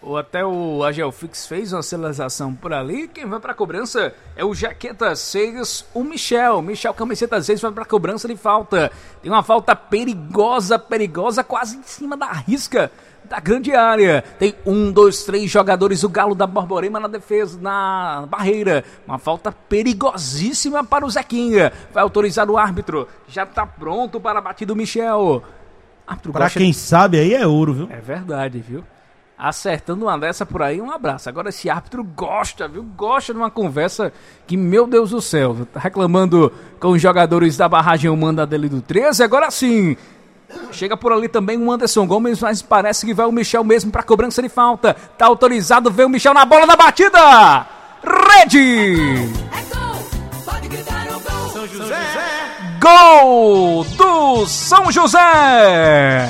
ou até o Agelfix fez uma sinalização por ali. Quem vai pra cobrança é o Jaqueta seis, o Michel. Michel, camiseta seis, vai pra cobrança de falta. Tem uma falta perigosa, perigosa, quase em cima da risca da grande área. Tem um, dois, três jogadores, o Galo da Borborema na defesa, na barreira. Uma falta perigosíssima para o Zequinha. Vai autorizar o árbitro. Já tá pronto para a batida do Michel. Para quem de... sabe aí é ouro, viu? É verdade, viu? Acertando uma dessa por aí, um abraço. Agora esse árbitro gosta, viu? Gosta de uma conversa que, meu Deus do céu, tá reclamando com os jogadores da barragem humana dele do treze. Agora sim, chega por ali também o Anderson Gomes, mas parece que vai o Michel mesmo pra cobrança de falta. Tá autorizado, vem o Michel na bola da batida. Rede! Pode gritar o gol! São José! Gol do São José!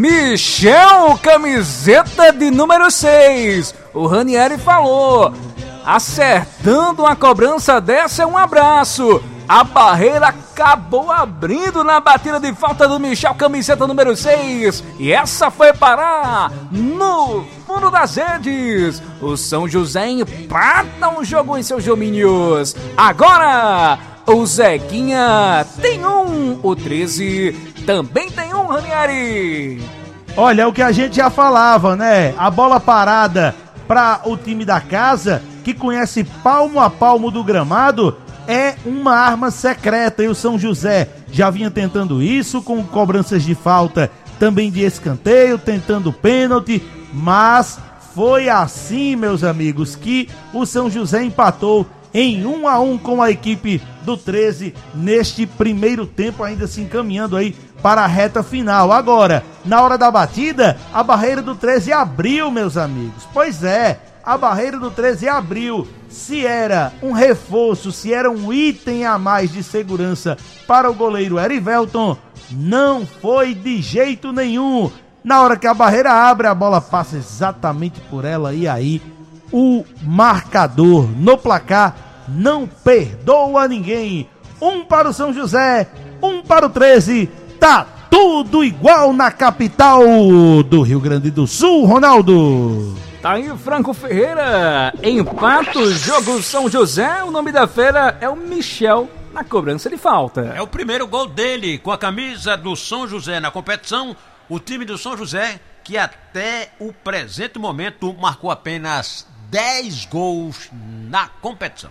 Michel, camiseta de número seis. O Ranieri falou, acertando uma cobrança dessa é um abraço. A barreira acabou abrindo na batida de falta do Michel, camiseta número seis. E essa foi parar no fundo das redes. O São José empata um jogo em seus domínios. Agora, o Zequinha tem um, o treze também tem um, Ranieri. Olha, é o que a gente já falava, né? A bola parada para o time da casa, que conhece palmo a palmo do gramado, é uma arma secreta. E o São José já vinha tentando isso com cobranças de falta, também de escanteio, tentando pênalti, mas foi assim, meus amigos, que o São José empatou em um a um com a equipe do treze neste primeiro tempo, ainda se encaminhando aí para a reta final. Agora, na hora da batida, a barreira do treze abriu, meus amigos. Pois é, a barreira do treze abriu. Se era um reforço, se era um item a mais de segurança para o goleiro Erivelton, não foi de jeito nenhum. Na hora que a barreira abre, a bola passa exatamente por ela e aí o marcador no placar não perdoa ninguém. Um para o São José, um para o treze. Tá tudo igual na capital do Rio Grande do Sul, Ronaldo. Tá aí o Franco Ferreira, empata o jogo São José. O nome da fera é o Michel na cobrança de falta. É o primeiro gol dele com a camisa do São José na competição. O time do São José, que até o presente momento marcou apenas dez gols na competição.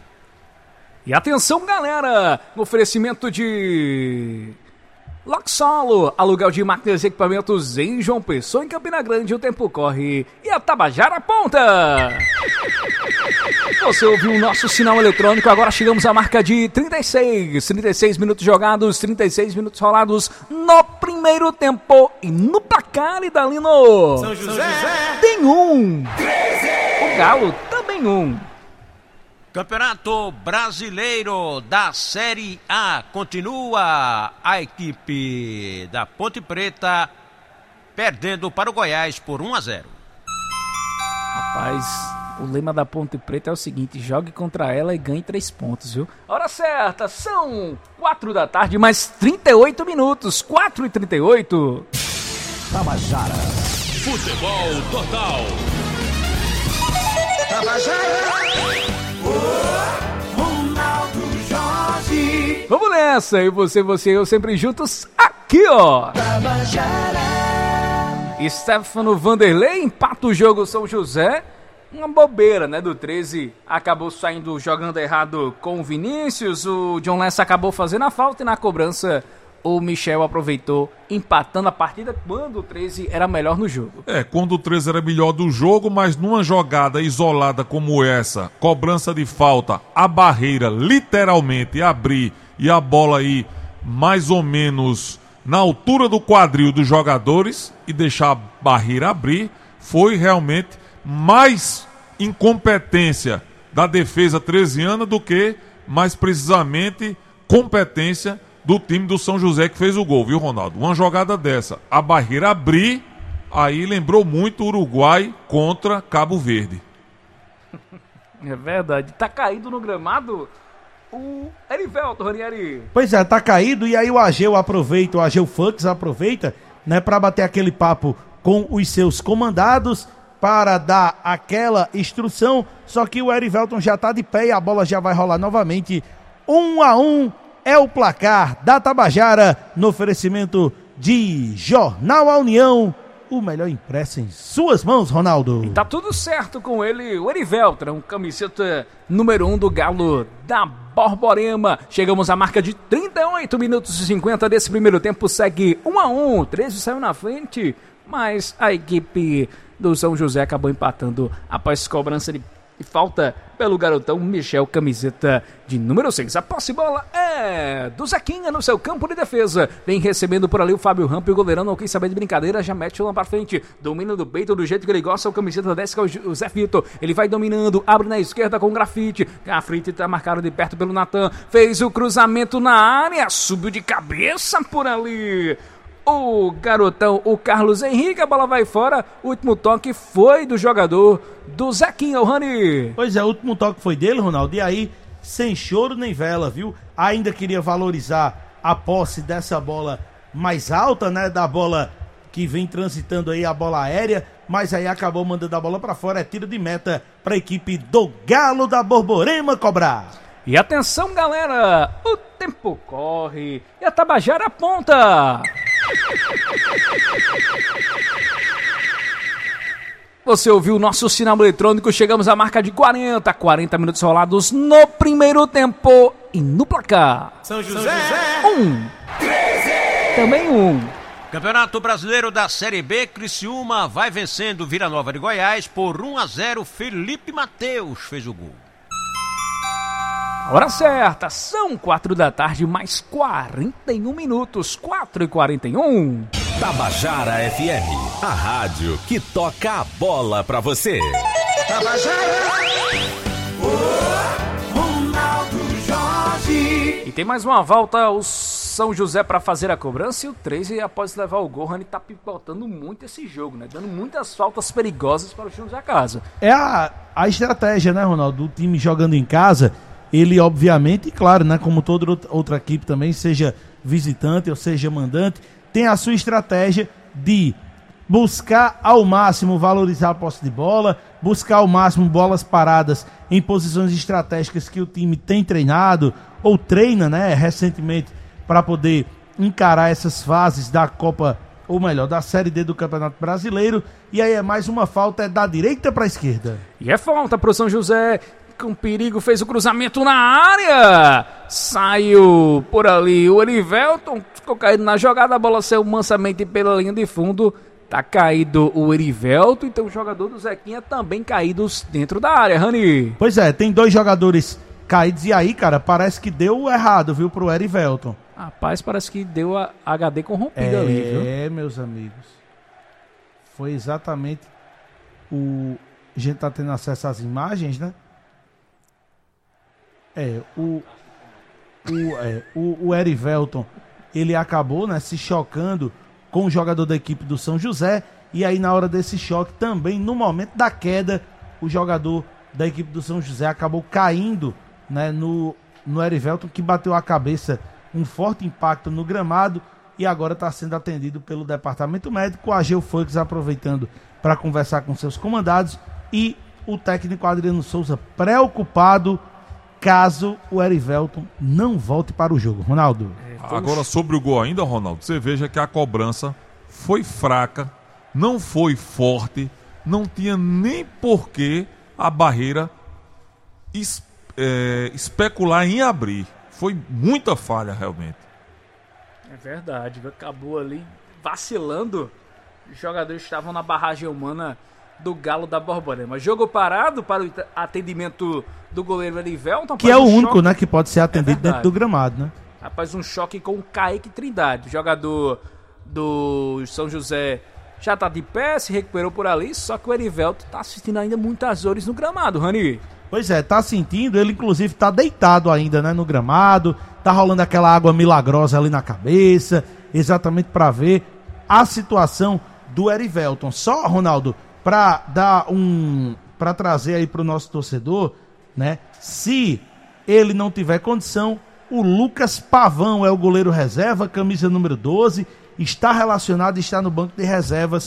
E atenção, galera, no oferecimento de Loxolo, aluguel de máquinas e equipamentos em João Pessoa, em Campina Grande, o tempo corre e a Tabajara aponta. Você ouviu o nosso sinal eletrônico, agora chegamos à marca de trinta e seis, trinta e seis minutos jogados, trinta e seis minutos rolados no primeiro tempo. E no placar, Idalino, São José tem um, o Galo também um. Campeonato Brasileiro da Série A continua. A equipe da Ponte Preta perdendo para o Goiás por um a zero. Rapaz, o lema da Ponte Preta é o seguinte: jogue contra ela e ganhe três pontos, viu? Hora certa, são quatro da tarde, mais trinta e oito minutos, quatro e trinta e oito. Tabajara. Futebol total. Tabajara. Ronaldo Jorge. Vamos nessa, e você, você e eu sempre juntos aqui, ó. Tabajara. Stefano Vanderlei empata o jogo São José. Uma bobeira, né, do treze. Acabou saindo jogando errado com o Vinícius. O John Lessa acabou fazendo a falta e na cobrança o Michel aproveitou, empatando a partida quando o treze era melhor no jogo. É, quando o treze era melhor do jogo, mas numa jogada isolada como essa, cobrança de falta, a barreira literalmente abrir e a bola aí mais ou menos na altura do quadril dos jogadores e deixar a barreira abrir, foi realmente mais incompetência da defesa treziana do que, mais precisamente, competência do time do São José que fez o gol, viu, Ronaldo? Uma jogada dessa, a barreira abrir, aí lembrou muito o Uruguai contra Cabo Verde. É verdade. Tá caído no gramado o Erivelton, Ranieri. Pois é, tá caído e aí o Ageu aproveita, o Ageu Fux aproveita, né, pra bater aquele papo com os seus comandados para dar aquela instrução, só que o Erivelton já está de pé e a bola já vai rolar novamente. Um a um é o placar da Tabajara no oferecimento de Jornal A União, o melhor impresso em suas mãos, Ronaldo. E tá tudo certo com ele, o Erivelton, camiseta número um do Galo da Borborema. Chegamos à marca de trinta e oito minutos e cinquenta desse primeiro tempo, segue um a um, treze saiu na frente, mas a equipe do São José acabou empatando após cobrança de falta pelo garotão Michel, camiseta de número seis. A posse de bola é do Zequinha no seu campo de defesa. Vem recebendo por ali o Fábio Rampo e o goleirão não quis saber de brincadeira, já mete lá pra frente. Domina do peito do jeito que ele gosta, o camiseta dez, que é o Zé Vitor. Ele vai dominando, abre na esquerda com o Grafite. Grafite tá marcado de perto pelo Natan. Fez o cruzamento na área, subiu de cabeça por ali o garotão, o Carlos Henrique, a bola vai fora, o último toque foi do jogador do Zequinha, o Rani. Pois é, o último toque foi dele, Ronaldo, e aí, sem choro nem vela, viu? Ainda queria valorizar a posse dessa bola mais alta, né, da bola que vem transitando aí, a bola aérea, mas aí acabou mandando a bola pra fora, é tiro de meta pra equipe do Galo da Borborema cobrar. E atenção, galera, o tempo corre e a Tabajara aponta. Você ouviu o nosso sinal eletrônico, chegamos à marca de quarenta, quarenta minutos rolados no primeiro tempo e no placar. São José, um, também um. Campeonato Brasileiro da Série B, Criciúma vai vencendo Vila Nova de Goiás por um a zero, Felipe Mateus fez o gol. Hora certa, são quatro da tarde, mais quarenta e um minutos, quatro e quarenta e um. Tabajara F M, a rádio que toca a bola pra você. Tabajara, oh, Ronaldo Jorge. E tem mais uma volta, o São José pra fazer a cobrança, e o treze, após levar o gol, o Rani tá pipotando muito esse jogo, né? Dando muitas faltas perigosas para o time da casa. É a, a estratégia, né, Ronaldo, do time jogando em casa. Ele, obviamente, claro, né, como toda outra equipe também, seja visitante ou seja mandante, tem a sua estratégia de buscar ao máximo valorizar a posse de bola, buscar ao máximo bolas paradas em posições estratégicas que o time tem treinado ou treina, né, recentemente, para poder encarar essas fases da Copa, ou melhor, da Série D do Campeonato Brasileiro. E aí é mais uma falta, é da direita para a esquerda. E é falta para o São José. Com perigo, fez o cruzamento na área, saiu por ali o Erivelton, ficou caído na jogada, a bola saiu mansamente pela linha de fundo, tá caído o Erivelton, então o jogador do Zequinha também caídos dentro da área, Rani. Pois é, tem dois jogadores caídos e aí, cara, parece que deu errado, viu, pro Erivelton. Rapaz, parece que deu a H D corrompida é, ali, viu? É, meus amigos, foi exatamente o... A gente tá tendo acesso às imagens, né? É, o, o, é, o, o Erivelton, ele acabou, né, se chocando com o jogador da equipe do São José, e aí na hora desse choque também, no momento da queda, o jogador da equipe do São José acabou caindo, né, no, no Erivelton, que bateu a cabeça, um forte impacto no gramado, e agora está sendo atendido pelo departamento médico, a Ageu Fux aproveitando para conversar com seus comandados, e o técnico Adriano Souza preocupado caso o Erivelton não volte para o jogo. Ronaldo. Agora sobre o gol ainda, Ronaldo, você veja que a cobrança foi fraca, não foi forte, não tinha nem porquê a barreira es, é, especular em abrir. Foi muita falha realmente. É verdade, acabou ali vacilando. Os jogadores estavam na barragem humana do Galo da Borborema. Jogo parado para o atendimento do goleiro Erivelton. Que é o um único, choque, né, que pode ser atendido é dentro do gramado, né? Rapaz, um choque com o Kaique Trindade. O jogador do São José já tá de pé, se recuperou por ali, só que o Erivelton tá assistindo ainda muitas horas no gramado, Rani. Pois é, tá sentindo, ele inclusive tá deitado ainda, né, no gramado, tá rolando aquela água milagrosa ali na cabeça, exatamente para ver a situação do Erivelton. Só, Ronaldo, para dar um, para trazer aí pro nosso torcedor, né, se ele não tiver condição, o Lucas Pavão é o goleiro reserva, camisa número doze, está relacionado, está no banco de reservas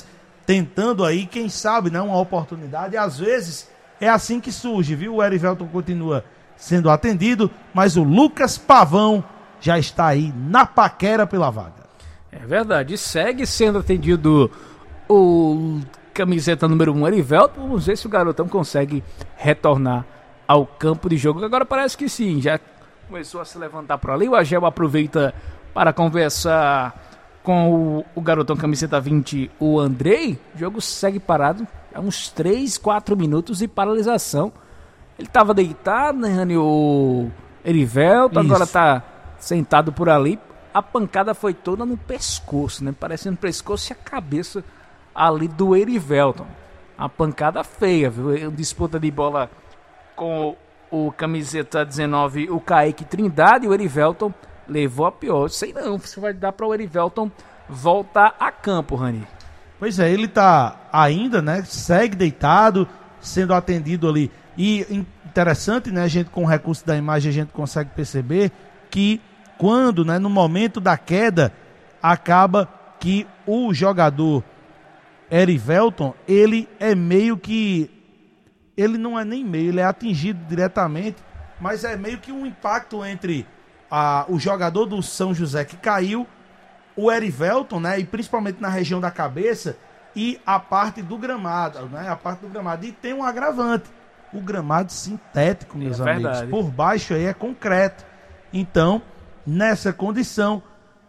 tentando aí, quem sabe, né, uma oportunidade. E às vezes é assim que surge, viu? O Erivelton continua sendo atendido, mas o Lucas Pavão já está aí na paquera pela vaga. É verdade, segue sendo atendido o camiseta número um, Erivelton. Vamos ver se o garotão consegue retornar ao campo de jogo. Agora parece que sim, já começou a se levantar por ali. O Agel aproveita para conversar com o, o garotão camiseta vinte, o Andrei. O jogo segue parado há uns três, quatro minutos de paralisação. Ele estava deitado, né, Rani? O Erivelton agora está sentado por ali. A pancada foi toda no pescoço, né? Parecendo o pescoço e a cabeça ali do Erivelton. A pancada feia, viu? Disputa de bola com o camiseta dezenove, o Kaique Trindade, e o Erivelton levou a pior. Sei não, você vai dar para o Erivelton voltar a campo, Rani. Pois é, ele tá ainda, né? Segue deitado, sendo atendido ali. E interessante, né? A gente, com o recurso da imagem, a gente consegue perceber que quando, né, no momento da queda, acaba que o jogador Erivelton, ele é meio que... Ele não é nem meio, ele é atingido diretamente, mas é meio que um impacto entre a, o jogador do São José que caiu, o Erivelton, né, e principalmente na região da cabeça, e a parte do gramado, né, a parte do gramado. E tem um agravante, o gramado sintético, meus é amigos. Verdade. Por baixo aí é concreto. Então, nessa condição,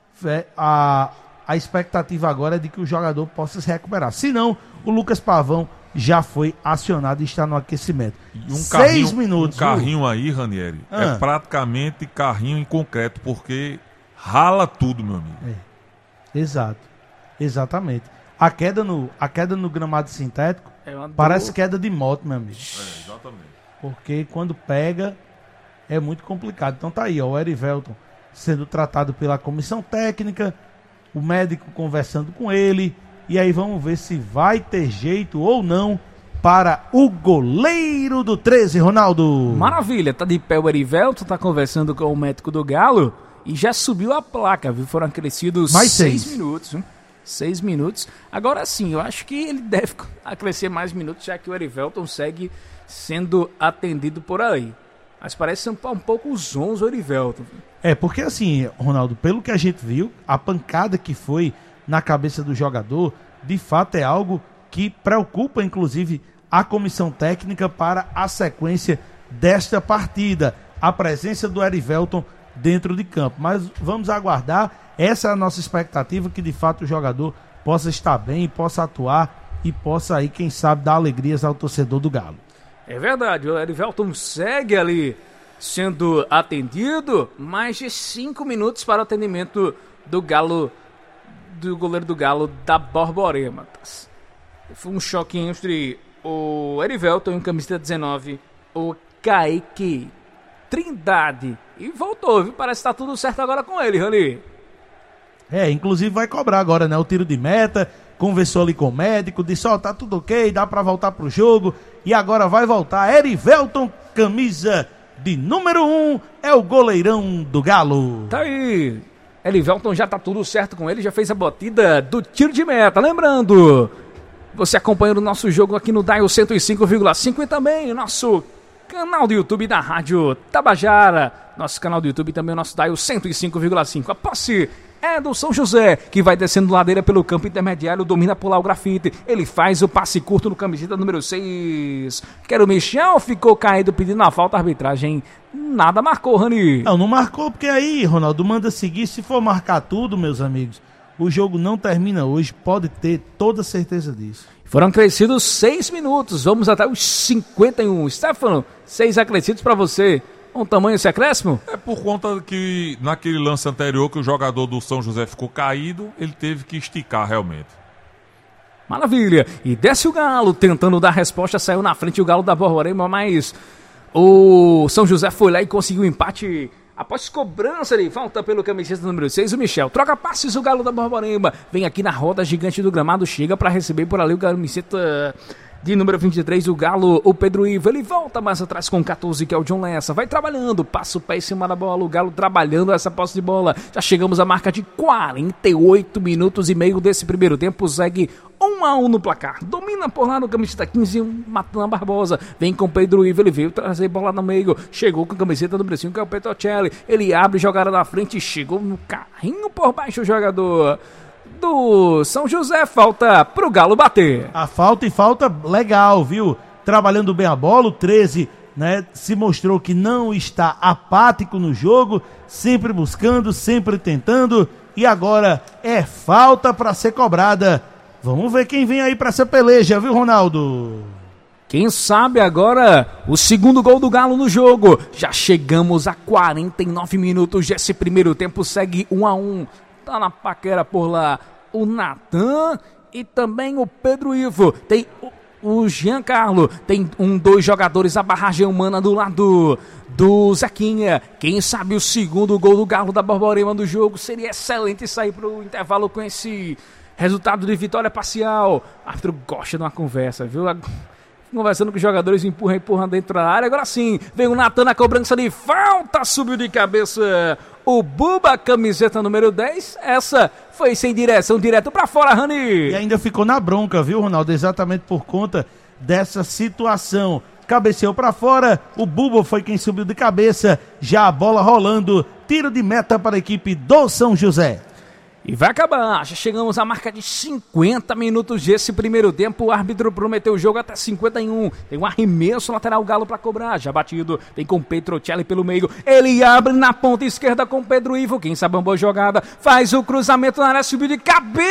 a, a expectativa agora é de que o jogador possa se recuperar. Se não, o Lucas Pavão já foi acionado e está no aquecimento. E um Seis carrinho, minutos. Um carrinho viu? Aí, Ranieri, ah. é praticamente carrinho em concreto, porque rala tudo, meu amigo. É. Exato. Exatamente. A queda no, a queda no gramado sintético é parece queda de moto, meu amigo. É, exatamente. Porque quando pega é muito complicado. Então tá aí, ó, o Erivelton sendo tratado pela comissão técnica, o médico conversando com ele, e aí vamos ver se vai ter jeito ou não para o goleiro do treze, Ronaldo. Maravilha, tá de pé o Erivelton, tá conversando com o médico do Galo e já subiu a placa, viu? Foram acrescidos mais seis, seis minutos, viu? Seis minutos. Agora sim, eu acho que ele deve acrescer mais minutos, já que o Erivelton segue sendo atendido por aí. Mas parece um, um pouco zonzo o Erivelton. É, porque assim, Ronaldo, pelo que a gente viu, a pancada que foi na cabeça do jogador, de fato é algo que preocupa, inclusive, a comissão técnica para a sequência desta partida. A presença do Erivelton dentro de campo. Mas vamos aguardar. Essa é a nossa expectativa, que de fato o jogador possa estar bem, possa atuar e possa aí, quem sabe, dar alegrias ao torcedor do Galo. É verdade, o Erivelton segue ali sendo atendido. Mais de cinco minutos para o atendimento do Galo, do goleiro do Galo, da Borborema. Foi um choque entre o Erivelton e o camiseta dezenove, o Kaique Trindade. E voltou, viu? Parece que tá tudo certo agora com ele, Rani. É, inclusive vai cobrar agora, né? O tiro de meta, conversou ali com o médico, disse, ó, oh, tá tudo ok, dá pra voltar pro jogo. E agora vai voltar Erivelton, camisa de número um, é o goleirão do Galo. Tá aí. Erivelton já tá tudo certo com ele, já fez a batida do tiro de meta. Lembrando, você acompanhando o nosso jogo aqui no Dial cento e cinco vírgula cinco e também o nosso canal do YouTube da Rádio Tabajara. Nosso canal do YouTube e também o nosso Dial cento e cinco vírgula cinco. A posse é do São José, que vai descendo ladeira pelo campo intermediário, domina por lá o grafite. Ele faz o passe curto no camiseta número seis. Quero o Michel, ficou caído pedindo a falta, a arbitragem nada marcou, Rani. Não, não marcou, porque aí, Ronaldo, manda seguir. Se for marcar tudo, meus amigos, o jogo não termina hoje, pode ter toda certeza disso. Foram acrescidos seis minutos, vamos até os cinquenta e um. Stefano, seis acrescidos para você. Um tamanho esse acréscimo? É por conta que naquele lance anterior que o jogador do São José ficou caído, ele teve que esticar realmente. Maravilha. E desce o Galo, tentando dar resposta, saiu na frente o Galo da Borborema, mas o São José foi lá e conseguiu o empate após cobrança de falta pelo camiseta número seis, o Michel. Troca passes o Galo da Borborema. Vem aqui na roda gigante do gramado, chega para receber por ali o camiseta de número vinte e três, o Galo, o Pedro Ivo. Ele volta mais atrás com quatorze, que é o John Lessa. Vai trabalhando, passa o pé em cima da bola. O Galo trabalhando essa posse de bola. Já chegamos à marca de quarenta e oito minutos e meio desse primeiro tempo. Segue um um a um no placar. Domina por lá no camiseta quinze, Matan Barbosa. Vem com Pedro Ivo, ele veio trazer bola no meio. Chegou com a camiseta número cinco, que é o Petrocelli. Ele abre jogada na frente, chegou no carrinho por baixo o jogador do São José. Falta pro Galo bater. A falta e falta legal, viu? Trabalhando bem a bola, o treze, né, se mostrou que não está apático no jogo, sempre buscando, sempre tentando, e agora é falta para ser cobrada. Vamos ver quem vem aí para essa peleja, viu, Ronaldo? Quem sabe agora o segundo gol do Galo no jogo. Já chegamos a quarenta e nove minutos desse primeiro tempo, segue um a um. Tá na paquera por lá o Natan e também o Pedro Ivo. Tem o O Giancarlo, tem um, dois jogadores, a barragem humana do lado do Zequinha. Quem sabe o segundo gol do Galo da Borborema do jogo. Seria excelente sair pro intervalo com esse resultado de vitória parcial. O árbitro gosta de uma conversa, viu? Conversando com os jogadores, empurra, empurra dentro da área. Agora sim, vem o Natan na cobrança de falta, subiu de cabeça o Buba, camiseta número dez. Essa foi sem direção, direto pra fora, Rani. E ainda ficou na bronca, viu, Ronaldo? Exatamente por conta dessa situação. Cabeceou pra fora, o Buba foi quem subiu de cabeça. Já a bola rolando, tiro de meta para a equipe do São José. E vai acabar, já chegamos à marca de cinquenta minutos desse primeiro tempo. O árbitro prometeu o jogo até cinquenta e um. Tem um arremesso lateral Galo para cobrar, já batido. Vem com Petrocelli pelo meio. Ele abre na ponta esquerda com Pedro Ivo. Quem sabe uma boa jogada. Faz o cruzamento na área, subiu de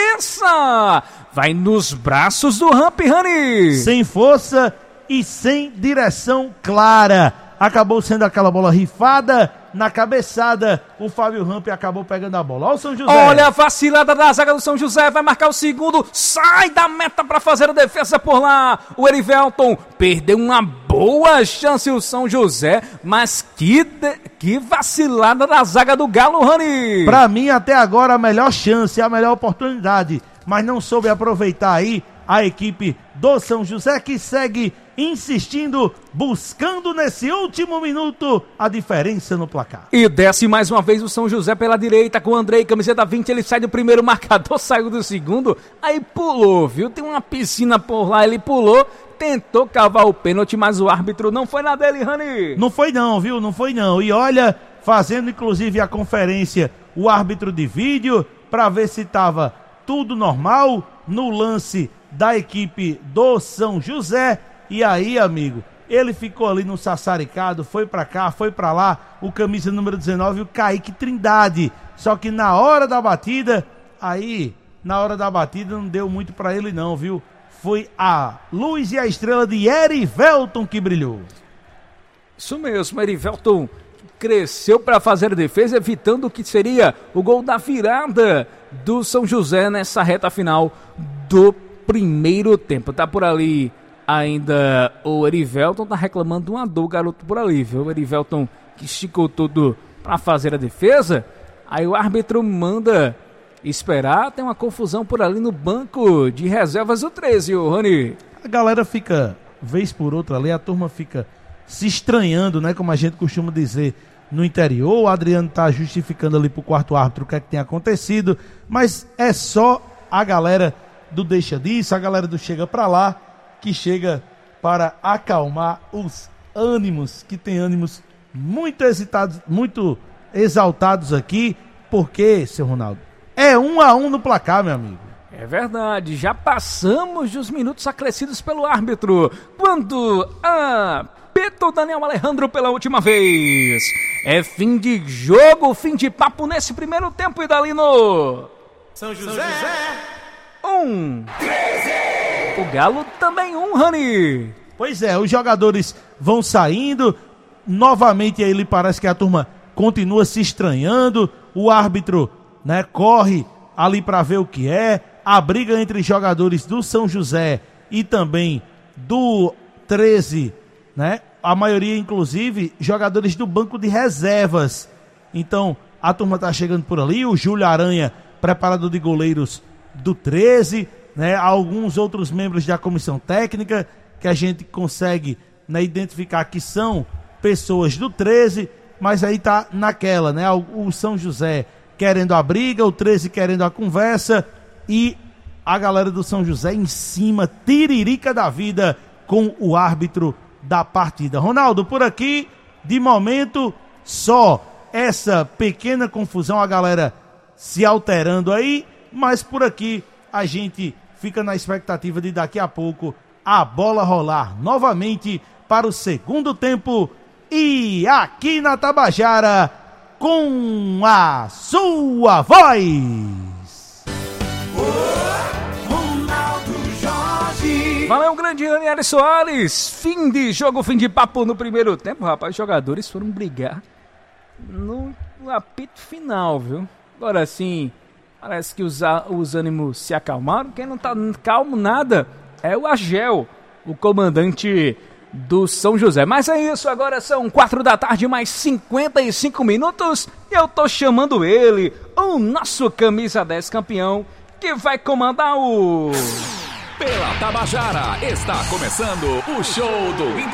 cabeça. Vai nos braços do Ramp, Rani. Sem força e sem direção clara. Acabou sendo aquela bola rifada. Na cabeçada, o Fábio Ramp acabou pegando a bola. Olha o São José. Olha a vacilada da zaga do São José. Vai marcar o segundo. Sai da meta para fazer a defesa por lá. O Erivelton perdeu uma boa chance o São José. Mas que, de... que vacilada da zaga do Galo, Rani. Pra mim, até agora, a melhor chance, a melhor oportunidade. Mas não soube aproveitar aí a equipe do São José, que segue insistindo, buscando nesse último minuto a diferença no placar. E desce mais uma vez o São José pela direita com o Andrei, camiseta vinte, ele sai do primeiro marcador, saiu do segundo, aí pulou, viu? Tem uma piscina por lá, ele pulou, tentou cavar o pênalti, mas o árbitro não foi na dele, Rani. Não foi não, viu? Não foi não. E olha, fazendo inclusive a conferência, o árbitro de vídeo, para ver se estava tudo normal no lance da equipe do São José. E aí, amigo, ele ficou ali no sassaricado, foi pra cá, foi pra lá, o camisa número dezenove, o Kaique Trindade. Só que na hora da batida, aí, na hora da batida não deu muito pra ele não, viu? Foi a luz e a estrela de Erivelton que brilhou. Isso mesmo, Erivelton cresceu para fazer a defesa, evitando o que seria o gol da virada do São José nessa reta final do primeiro tempo. Tá por ali ainda o Erivelton, tá reclamando de uma dor, garoto, por ali, viu? O Erivelton que esticou tudo para fazer a defesa. Aí o árbitro manda esperar, tem uma confusão por ali no banco de reservas do treze, o Rony. A galera fica, vez por outra ali, a turma fica se estranhando, né? Como a gente costuma dizer no interior. O Adriano tá justificando ali pro quarto árbitro o que é que tem acontecido, mas é só a galera do deixa disso, a galera do chega pra lá, que chega para acalmar os ânimos, que tem ânimos muito excitados, muito exaltados aqui, porque, seu Ronaldo, é um a um no placar, meu amigo. É verdade, já passamos dos minutos acrescidos pelo árbitro, quando apita o Daniel Alejandro pela última vez. É fim de jogo, fim de papo nesse primeiro tempo, e dali no São José, São José. um, o Galo também um, Rani. Pois é, os jogadores vão saindo, novamente aí parece que a turma continua se estranhando, o árbitro, né, corre ali para ver o que é, a briga entre jogadores do São José e também do treze, né, a maioria inclusive jogadores do banco de reservas. Então a turma tá chegando por ali, o Júlio Aranha, preparador de goleiros do treze, né, alguns outros membros da comissão técnica que a gente consegue, né, identificar que são pessoas do treze, mas aí tá naquela, né, o, o São José querendo a briga, o treze querendo a conversa, e a galera do São José em cima, tiririca da vida com o árbitro da partida. Ronaldo, por aqui, de momento, só essa pequena confusão, a galera se alterando aí, mas por aqui a gente fica na expectativa de daqui a pouco a bola rolar novamente para o segundo tempo e aqui na Tabajara com a sua voz. Valeu, grande Daniel Soares. Fim de jogo, fim de papo no primeiro tempo. Rapaz, os jogadores foram brigar no apito final, viu? Agora sim, parece que os, os ânimos se acalmaram. Quem não tá calmo nada é o Agel, o comandante do São José. Mas é isso, agora são quatro da tarde, mais cinquenta e cinco minutos. E eu tô chamando ele, o nosso camisa dez campeão, que vai comandar o... Pela Tabajara, está começando o show do